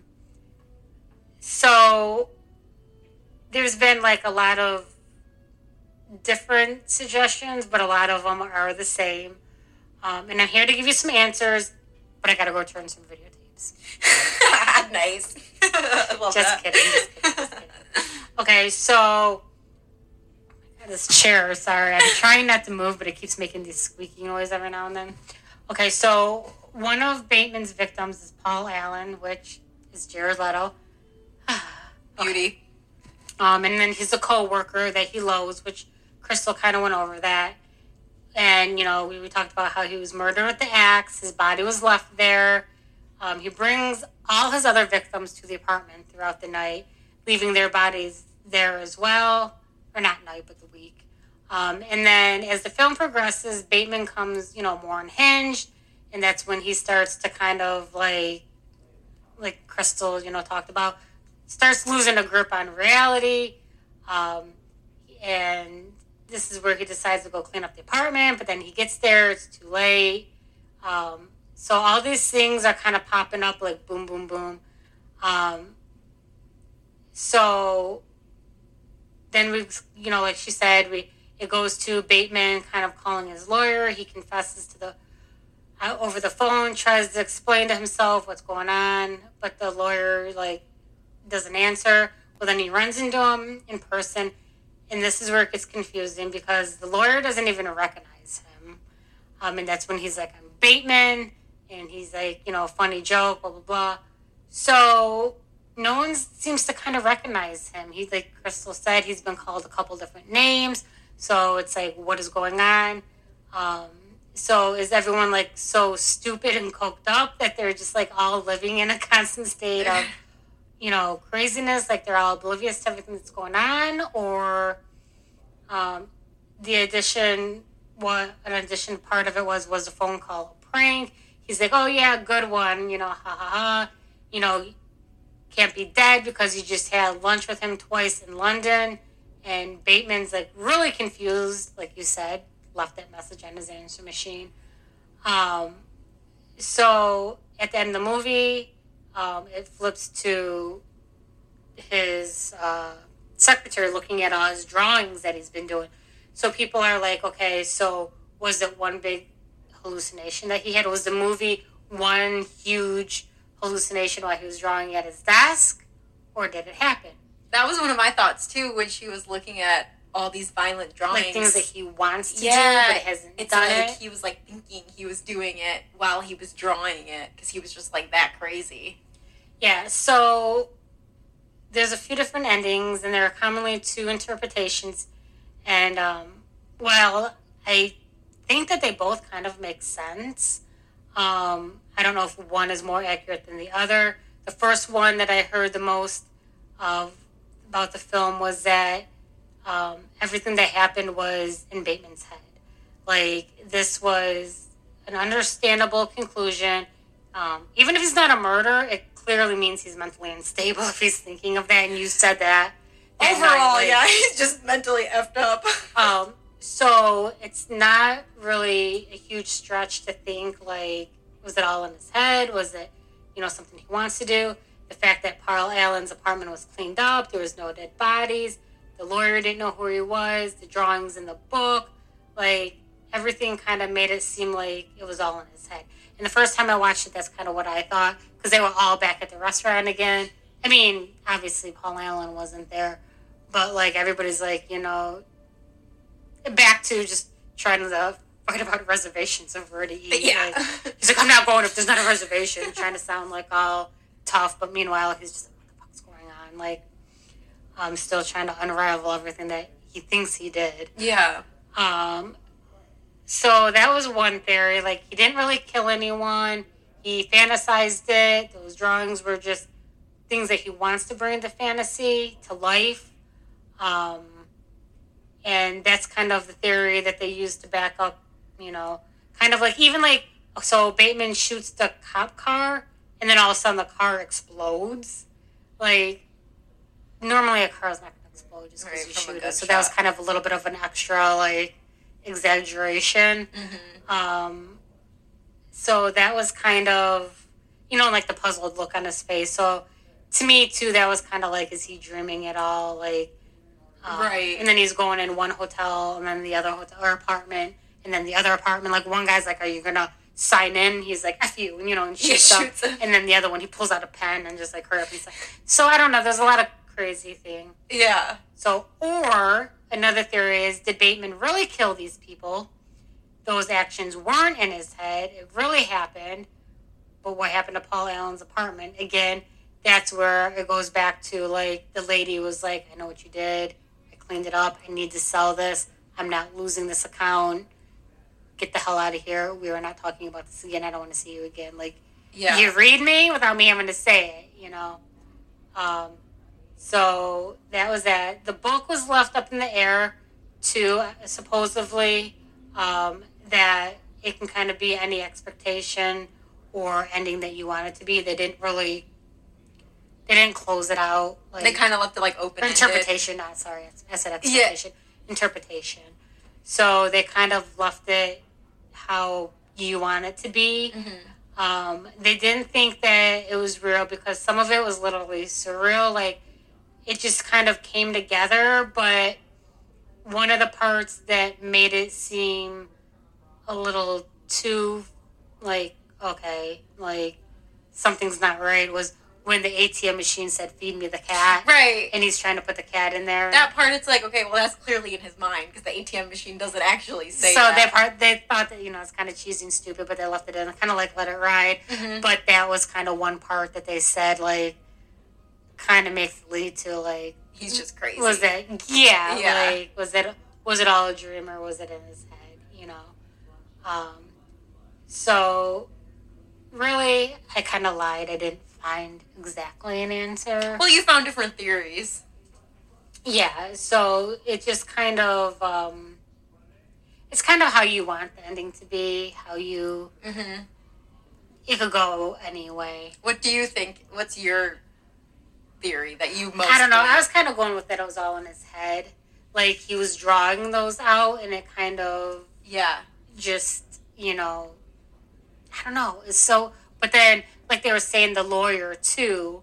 so there's been like a lot of different suggestions, but a lot of them are the same. And I'm here to give you some answers, but I got to go turn some videotapes. Nice. I love Just that. kidding. Okay, so this chair, sorry. I'm trying not to move, but it keeps making these squeaky noise every now and then. Okay, so one of Bateman's victims is Paul Allen, which is Jared Leto. Beauty. And then he's a co-worker that he loathes, which Crystal kind of went over that. And, you know, we talked about how he was murdered with the axe. His body was left there. He brings all his other victims to the apartment throughout the night, leaving their bodies there as well. Or not night, but the week. And then as the film progresses, Bateman comes, you know, more unhinged. And that's when he starts to kind of like Crystal, you know, talked about, starts losing a grip on reality. And this is where he decides to go clean up the apartment. But then he gets there, it's too late. So all these things are kind of popping up like boom, boom, boom. So then we, you know, like she said, it goes to Bateman kind of calling his lawyer. He confesses to the over the phone, tries to explain to himself what's going on, but the lawyer doesn't answer. Well, then he runs into him in person, and this is where it gets confusing because the lawyer doesn't even recognize him. And that's when he's like, I'm Bateman, and he's like, funny joke, blah, blah, blah. So no one seems to kind of recognize him. He's like Crystal said, he's been called a couple different names. So it's like, what is going on? So is everyone so stupid and coked up that they're just all living in a constant state of, craziness? They're all oblivious to everything that's going on? Or the addition part of it was a phone call, a prank. He's like, oh yeah, good one, ha ha ha. Can't be dead because you just had lunch with him twice in London. And Bateman's really confused, like you said, left that message on his answer machine. So at the end of the movie, it flips to his secretary looking at all his drawings that he's been doing. So people are like, okay, so was it one big hallucination that he had? Was the movie one huge hallucination while he was drawing at his desk? Or did it happen? That was one of my thoughts, too, when she was looking at all these violent drawings. Things that he wants to do, but hasn't done it. He was, thinking he was doing it while he was drawing it, because he was just, that crazy. Yeah, so there's a few different endings, and there are commonly two interpretations. And, I think that they both kind of make sense. I don't know if one is more accurate than the other. The first one that I heard the most of about the film was that everything that happened was in Bateman's head. This was an understandable conclusion. Even if he's not a murder, it clearly means he's mentally unstable if he's thinking of that, and you said that. Overall, yeah, he's just mentally effed up. So it's not really a huge stretch to think, was it all in his head? Was it, something he wants to do? The fact that Paul Allen's apartment was cleaned up, there was no dead bodies, the lawyer didn't know who he was, the drawings in the book, everything kind of made it seem like it was all in his head. And the first time I watched it, that's kind of what I thought, because they were all back at the restaurant again. I mean, obviously Paul Allen wasn't there, but everybody's back to just trying to fight about reservations of where to eat. Yeah. He's like, I'm not going if there's not a reservation, trying to sound all tough, but meanwhile he's just what the fuck's going on? I'm still trying to unravel everything that he thinks he did. Yeah. So that was one theory. He didn't really kill anyone. He fantasized it. Those drawings were just things that he wants to bring to fantasy, to life. And that's kind of the theory that they use to back up, so Bateman shoots the cop car, and then all of a sudden the car explodes. Normally a car is not going to explode just because you shoot it. So that was kind of a little bit of an extra, exaggeration. Mm-hmm. So that was kind of, the puzzled look on his face. So to me, too, that was kind of is he dreaming it all? Right. And then he's going in one hotel, and then the other hotel or apartment, and then the other apartment. One guy's like, are you going to sign in? He's like, F you, and shoots him. And then the other one, he pulls out a pen and just hurry up. He's like, so I don't know. There's a lot of crazy thing. Yeah. So, or another theory is, did Bateman really kill these people? Those actions weren't in his head. It really happened. But what happened to Paul Allen's apartment? Again, that's where it goes back to, the lady was like, I know what you did. I cleaned it up. I need to sell this. I'm not losing this account. Get the hell out of here. We are not talking about this again. I don't want to see you again. Yeah. You read me without me having to say it, So that was that. The book was left up in the air, too, supposedly, that it can kind of be any expectation or ending that you want it to be. They didn't close it out. They kind of left it open-ended. Interpretation, I said expectation. Yeah. Interpretation. So they kind of left it how you want it to be. Mm-hmm. They didn't think that it was real because some of it was literally surreal. It just kind of came together, but one of the parts that made it seem a little too, like, okay, like, something's not right was when the ATM machine said, "Feed me the cat." Right. And he's trying to put the cat in there. That part, it's like, okay, well, that's clearly in his mind, because the ATM machine doesn't actually say so that. part, they thought that, it's kind of cheesy and stupid, but they left it in, kind of like let it ride. Mm-hmm. But that was kind of one part that they said, like, kind of makes it lead to, like, he's just crazy. was that, like, was it all a dream or was it in his head, So, really, I kind of lied. I didn't find exactly an answer. Well, you found different theories. Yeah, so it just kind of, it's kind of how you want the ending to be, how you, it could go any way. What do you think? What's your theory that you most... I don't know. think? I was kind of going with that it was all in his head. Like, he was drawing those out, and it kind of just, I don't know. It's so... But then, like they were saying, the lawyer, too,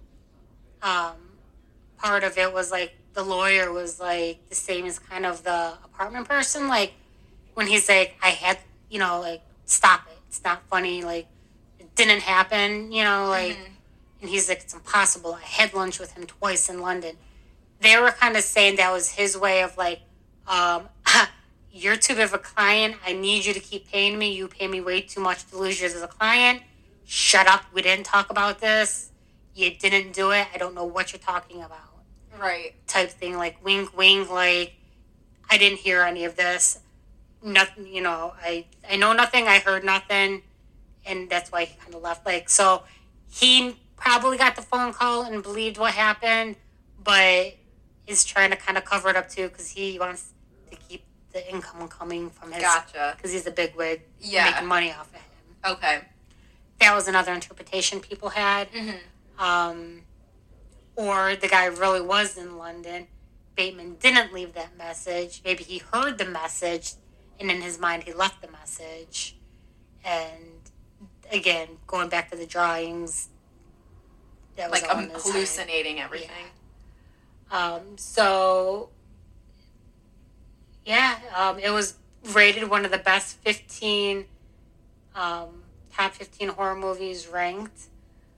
part of it was, like, the lawyer was, like, the same as kind of the apartment person. Like, when he's like, I had, like, stop it. It's not funny. Like, it didn't happen, like... And he's like, it's impossible. I had lunch with him twice in London. They were kind of saying that was his way of like, you're too big of a client. I need you to keep paying me. You pay me way too much to lose you as a client. Shut up. We didn't talk about this. You didn't do it. I don't know what you're talking about. Right. Type thing, like wink, wink, like, I didn't hear any of this. Nothing, I know nothing. I heard nothing. And that's why he kind of left. Like, so he probably got the phone call and believed what happened, but is trying to kind of cover it up too because he wants to keep the income coming from his... Gotcha. Because he's a bigwig making money off of him. Okay. That was another interpretation people had. Or the guy really was in London. Bateman didn't leave that message. Maybe he heard the message, and in his mind he left the message. And again, going back to the drawings... That was like all I'm hallucinating everything. Yeah. It was rated one of the best 15, top 15 horror movies ranked.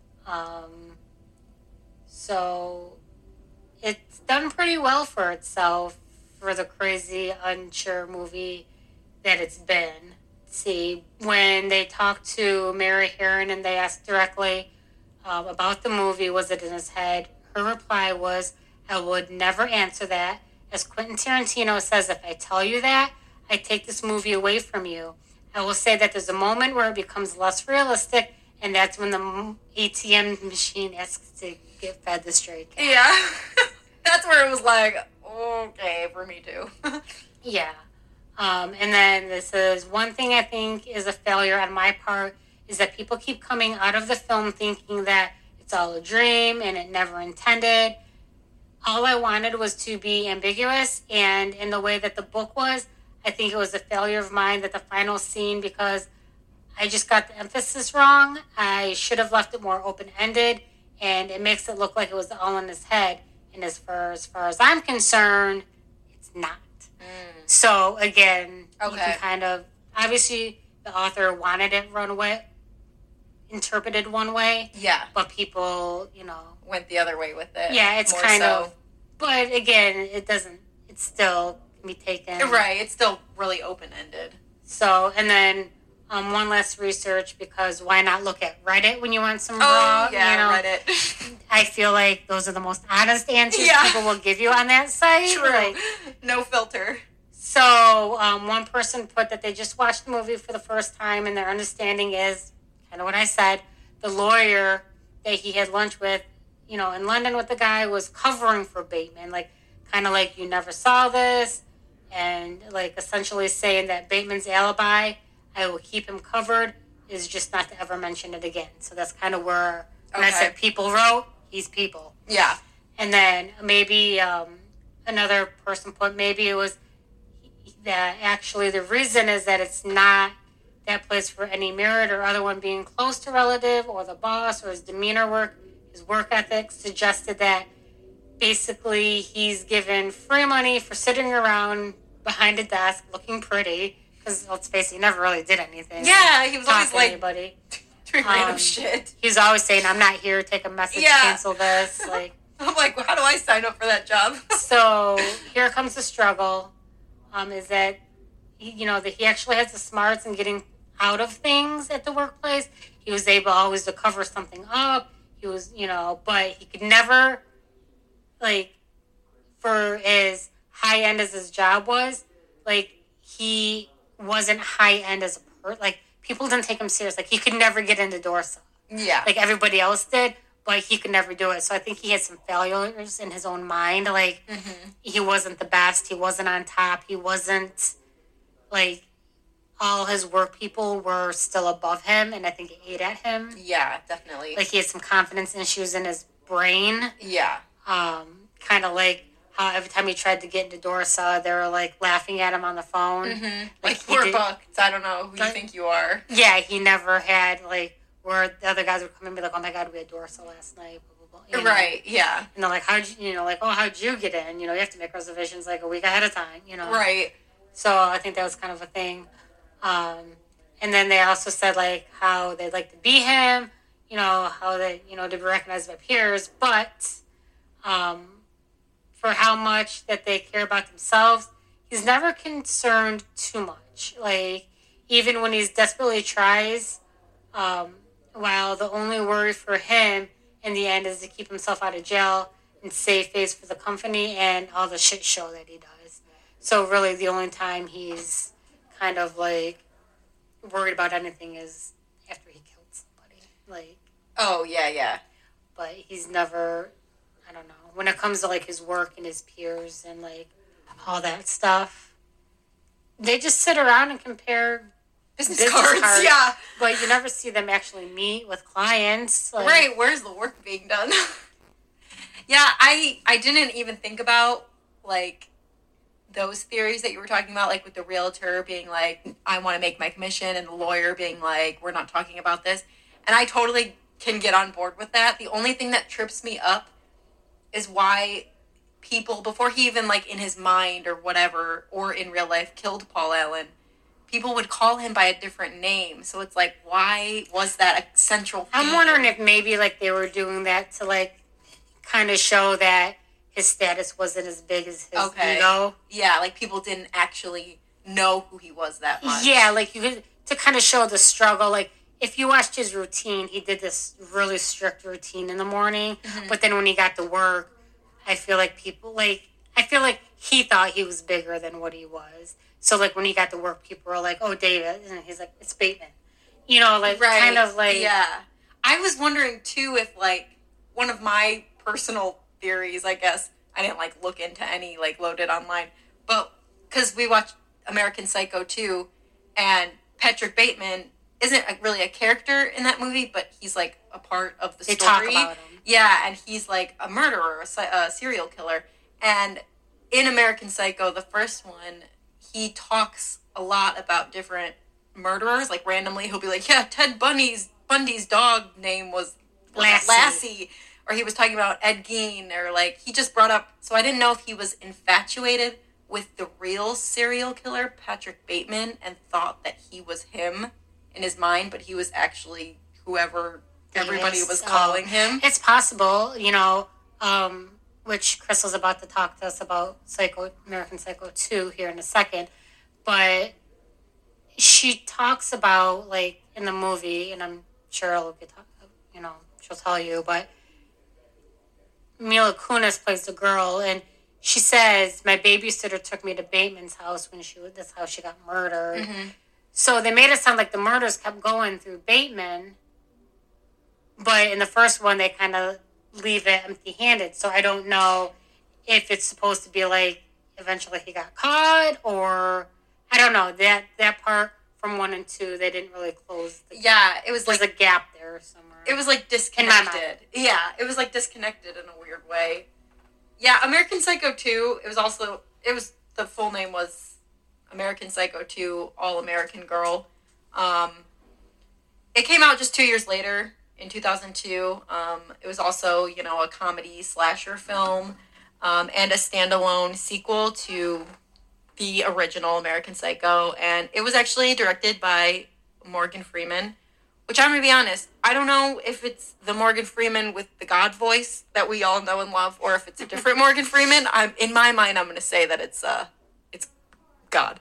So it's done pretty well for itself for the crazy, unsure movie that it's been. See, when they talked to Mary Herron and they asked directly about the movie, was it in his head? Her reply was, I would never answer that. As Quentin Tarantino says, if I tell you that, I take this movie away from you. I will say that there's a moment where it becomes less realistic, and that's when the ATM machine asks to get fed the stray cat. Yeah. That's where it was like, okay, for me too. Yeah. And then this is one thing I think is a failure on my part is that people keep coming out of the film thinking that it's all a dream and it never intended. All I wanted was to be ambiguous, and in the way that the book was, I think it was a failure of mine that the final scene, because I just got the emphasis wrong. I should have left it more open-ended, and it makes it look like it was all in his head. And as far as I'm concerned, it's not. So, again, you can kind of... Obviously, the author wanted it interpreted one way. Yeah. But people, went the other way with it. Yeah, it's kind of... But, again, it doesn't... It still can be taken... Right, it's still really open-ended. So, and then... one last research, because why not look at Reddit when you want some raw? Reddit. I feel like those are the most honest answers people will give you on that site. True. Like, no filter. So, one person put that they just watched the movie for the first time, and their understanding is, kind of what I said, the lawyer that he had lunch with, in London with the guy was covering for Bateman. Like, kind of like, you never saw this, and, like, essentially saying that Bateman's alibi... I will keep him covered, is just not to ever mention it again. So that's kind of where, when I said people wrote, he's people. Yeah. And then maybe another person put, maybe it was that actually the reason is that it's not that place for any merit or other one being close to relative or the boss or his demeanor his work ethic suggested that basically he's given free money for sitting around behind a desk looking pretty. Because let's face it, he never really did anything. Yeah, he was always like anybody. doing random shit. He was always saying, "I'm not here. Take a message. Cancel this." Like, I'm like, well, how do I sign up for that job? So here comes the struggle. Is that that he actually has the smarts in getting out of things at the workplace. He was able always to cover something up. He was, but he could never, like, for as high end as his job was, like, he wasn't high end as a person. Like, people didn't take him serious. Like, he could never get into Dorsa. Yeah. Like everybody else did, but he could never do it. So I think he had some failures in his own mind. Like, he wasn't the best. He wasn't on top. He wasn't, like, all his work people were still above him, and I think it ate at him. Yeah, definitely. Like, he had some confidence issues in his brain. Yeah. Kind of like how every time he tried to get into Dorsa, they were, like, laughing at him on the phone. Mm-hmm. Like, poor Bucks, I don't know who you think you are. Yeah, he never had, like, where the other guys would come and be like, "Oh my God, we had Dorsa last night." Blah, blah, blah. Right, yeah. And they're like, how'd you get in? You have to make reservations, like, a week ahead of time, Right. So I think that was kind of a thing. And then they also said, like, how they'd like to be him, how they, to be recognized by peers, but for how much that they care about themselves, he's never concerned too much. Like, even when he's desperately tries, while the only worry for him in the end is to keep himself out of jail and save face for the company and all the shit show that he does. So really the only time he's kind of, like, worried about anything is after he killed somebody. Like, oh, yeah. But he's never, I don't know, when it comes to, like, his work and his peers and, like, all that stuff, they just sit around and compare business cards. Yeah. But you never see them actually meet with clients. Like, right, where's the work being done? Yeah, I didn't even think about, like, those theories that you were talking about, like with the realtor being like, I want to make my commission, and the lawyer being like, we're not talking about this. And I totally can get on board with that. The only thing that trips me up is why people, before he even, like, in his mind or whatever, or in real life, killed Paul Allen, people would call him by a different name. So it's like, why was that a central theme? I'm wondering if maybe, like, they were doing that to, like, kind of show that his status wasn't as big as his ego. Yeah, like, people didn't actually know who he was that much. Yeah, like, you could, to kind of show the struggle. Like, if you watched his routine, he did this really strict routine in the morning. Mm-hmm. But then when he got to work, I feel like he thought he was bigger than what he was. So, like, when he got to work, people were like, "Oh, David," and he's like, "It's Bateman," like, right. Kind of like, yeah. I was wondering too if, like, one of my personal theories, I guess, I didn't, like, look into any, like, loaded online, but because we watched American Psycho 2, and Patrick Bateman isn't really a character in that movie, but he's, like, a part of the story. They talk about him. Yeah, and he's, like, a murderer, a serial killer, and in American Psycho, the first one, he talks a lot about different murderers. Like, randomly, he'll be like, yeah, Ted Bundy's dog name was Lassie. Or he was talking about Ed Gein, or, like, he just brought up... So I didn't know if he was infatuated with the real serial killer, Patrick Bateman, and thought that he was him in his mind, but he was actually whoever everybody was calling him. It's possible, which Crystal's about to talk to us about American Psycho 2 here in a second. But she talks about, like, in the movie, and I'm sure she'll tell you, but Mila Kunis plays the girl, and she says, my babysitter took me to Bateman's house that's how she got murdered. Mm-hmm. So they made it sound like the murders kept going through Bateman, but in the first one, they kind of leave it empty-handed. So I don't know if it's supposed to be like eventually he got caught, or I don't know. That part from 1 and 2, they didn't really close. It was there's like a gap there somewhere. It was like disconnected. Yeah, it was like disconnected in a weird way. Yeah, American Psycho 2. The full name was American Psycho 2, All American Girl. It came out just 2 years later. In 2002, it was also, a comedy slasher film, and a standalone sequel to the original American Psycho, and it was actually directed by Morgan Freeman, which I'm going to be honest, I don't know if it's the Morgan Freeman with the God voice that we all know and love, or if it's a different Morgan Freeman. In my mind, I'm going to say that it's God.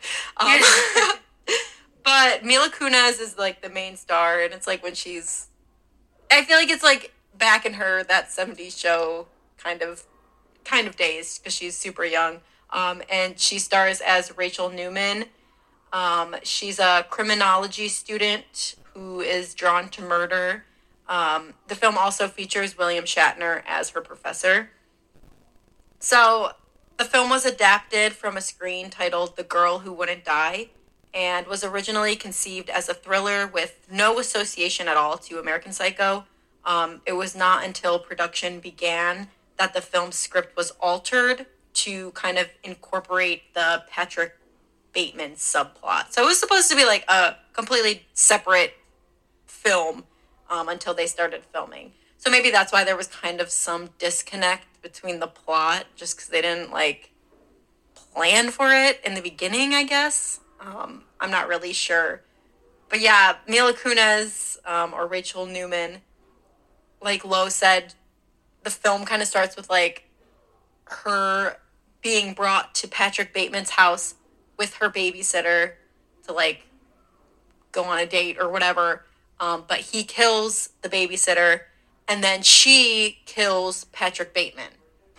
But Mila Kunis is like the main star, and it's like when she's, I feel like it's like back in her that 70s show kind of days, because she's super young. And she stars as Rachel Newman. She's a criminology student who is drawn to murder. The film also features William Shatner as her professor. So the film was adapted from a screen titled The Girl Who Wouldn't Die, and was originally conceived as a thriller with no association at all to American Psycho. It was not until production began that the film's script was altered to kind of incorporate the Patrick Bateman subplot. So it was supposed to be like a completely separate film until they started filming. So maybe that's why there was kind of some disconnect between the plot, just because they didn't like plan for it in the beginning, I guess. I'm not really sure. But yeah, Mila Kunis, or Rachel Newman, like Lo said, the film kind of starts with like her being brought to Patrick Bateman's house with her babysitter to like go on a date or whatever. But he kills the babysitter, and then she kills Patrick Bateman.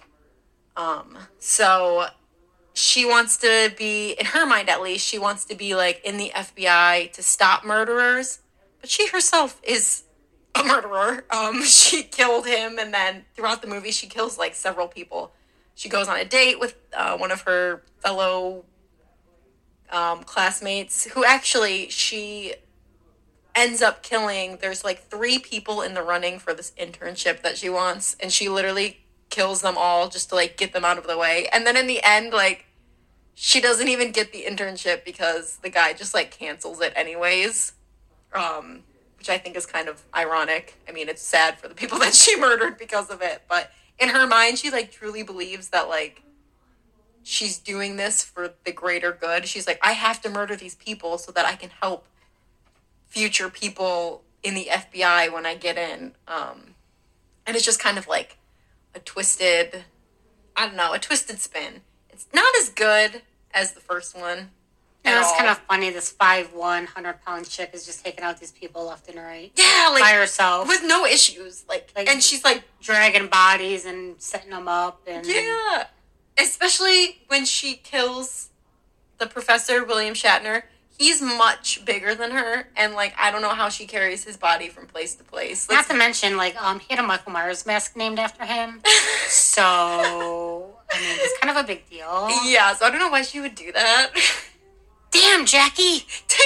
So she wants to be, in her mind at least, she wants to be like in the FBI to stop murderers, but she herself is a murderer. She killed him, and then throughout the movie she kills like several people. She goes on a date with one of her fellow classmates, who actually she ends up killing. There's like 3 people in the running for this internship that she wants, and she literally kills them all just to like get them out of the way. And then in the end, like, she doesn't even get the internship because the guy just like cancels it anyways, which I think is kind of ironic. I mean, it's sad for the people that she murdered because of it, but in her mind, she like truly believes that like she's doing this for the greater good. She's like, I have to murder these people so that I can help future people in the FBI when I get in. And it's just kind of like a twisted spin. It's not as good as the first one. Yeah, it's kind of funny. This 5'1", 100-pound chick is just taking out these people left and right. Yeah, like by herself with no issues. Like, and she's like dragging bodies and setting them up. And yeah, especially when she kills the professor, William Shatner. He's much bigger than her, and like I don't know how she carries his body from place to place. Not to mention, like he had a Michael Myers mask named after him, so I mean it's kind of a big deal. Yeah, so I don't know why she would do that. Damn, Jackie!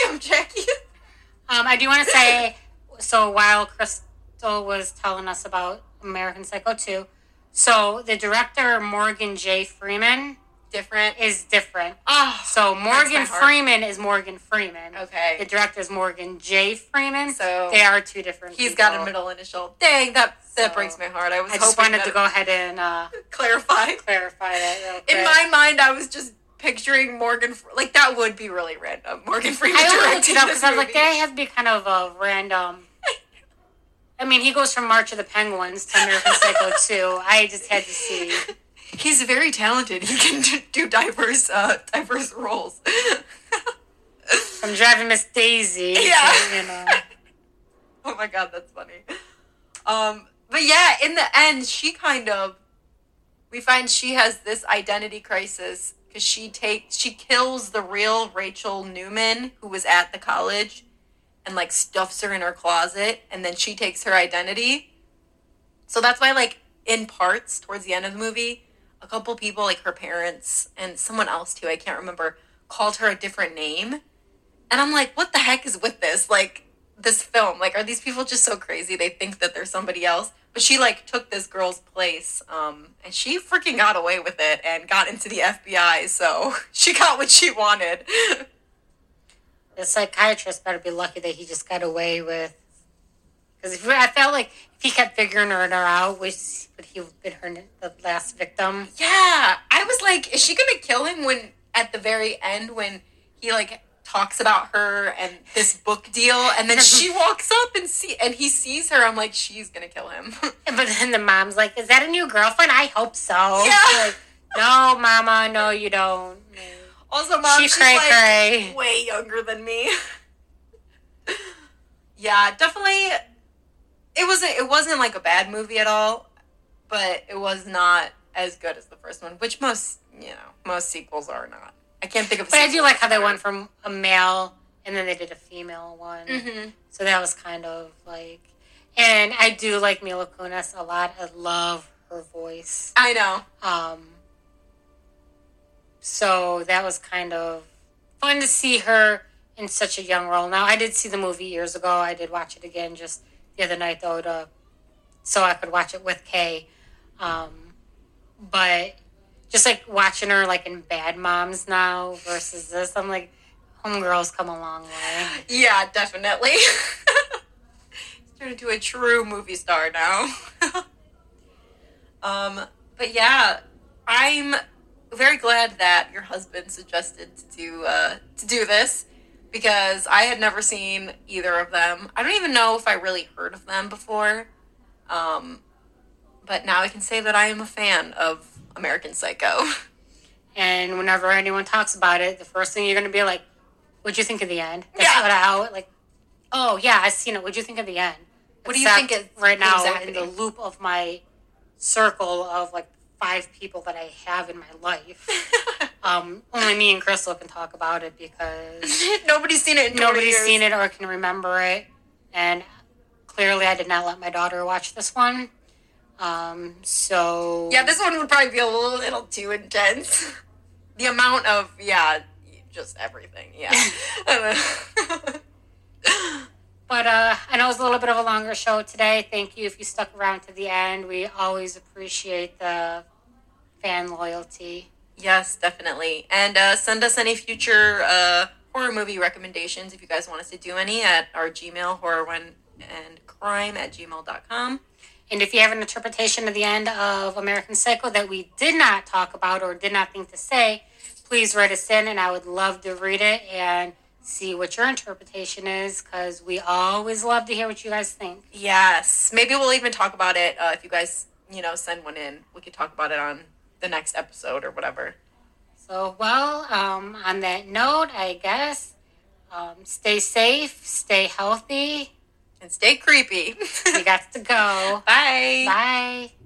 I do want to say, so while Crystal was telling us about American Psycho 2, so the director Morgan J. Freeman is different. Oh, so Morgan Freeman is Morgan Freeman. Okay. The director is Morgan J. Freeman. So they are 2 different He's people. got a middle initial. Dang, that breaks my heart. I just wanted to go ahead and clarify that real quick. In my mind, I was just picturing Morgan, like that would be really random. Morgan Freeman I looked it up because I was like, that has to be kind of a random. I mean, he goes from March of the Penguins to American Psycho 2. I just had to see. He's very talented. He can do diverse roles. From Driving Miss Daisy. Yeah. To, Oh my god, that's funny. But yeah, in the end, we find she has this identity crisis because she kills the real Rachel Newman, who was at the college, and like stuffs her in her closet, and then she takes her identity. So that's why, like, in parts towards the end of the movie, a couple people, like her parents and someone else too, I can't remember, called her a different name. And I'm like, what the heck is with this? Like, this film, like, are these people just so crazy they think that they're somebody else? But she like took this girl's place, and she freaking got away with it and got into the FBI, so she got what she wanted. The psychiatrist better be lucky that he just got away with, because I felt like if he kept figuring her out, would he have been the last victim? Yeah, I was like, is she gonna kill him when at the very end when he like talks about her and this book deal, and then she walks up and he sees her. I'm like, she's gonna kill him. But then the mom's like, "Is that a new girlfriend? I hope so." Yeah. Like, no, Mama, no, you don't. Also, Mom, she's like cray. way younger than me. Yeah, definitely. It wasn't like a bad movie at all, but it was not as good as the first one, which most sequels are not. I can't think of. But I do like how they went from a male and then they did a female one. Mm-hmm. So that was kind of like, and I do like Mila Kunis a lot. I love her voice. I know. So that was kind of fun to see her in such a young role. Now, I did see the movie years ago. I did watch it again just the other night, though, so I could watch it with Kay. But just like watching her like in Bad Moms now versus this, I'm like, Homegirl's come a long way. Yeah, definitely. She's turned into a true movie star now. But yeah, I'm very glad that your husband suggested to do this, because I had never seen either of them. I don't even know if I really heard of them before. But now I can say that I am a fan of American Psycho. And whenever anyone talks about it, the first thing you're going to be like, what'd you think of the end? That's Yeah. what like, oh, yeah, I've seen it. What'd you think of the end? What do you think is right now exactly? in the loop of my circle of like 5 people that I have in my life? Only me and Crystal can talk about it because Nobody's seen it in 20 nobody's years. seen it or can remember it. And clearly I did not let my daughter watch this one. So Yeah, this one would probably be a little too intense. The amount of, just everything, yeah. But I know it's a little bit of a longer show today. Thank you if you stuck around to the end. We always appreciate the fan loyalty. Yes, definitely. And send us any future horror movie recommendations if you guys want us to do any at our Gmail, horrorandcrime@gmail.com. And if you have an interpretation of the end of American Psycho that we did not talk about or did not think to say, please write us in, and I would love to read it and see what your interpretation is, because we always love to hear what you guys think. Yes. Maybe we'll even talk about it if you guys, send one in. We could talk about it on the next episode or whatever. So, well, on that note, I guess, stay safe, stay healthy. And stay creepy. We got to go. Bye. Bye.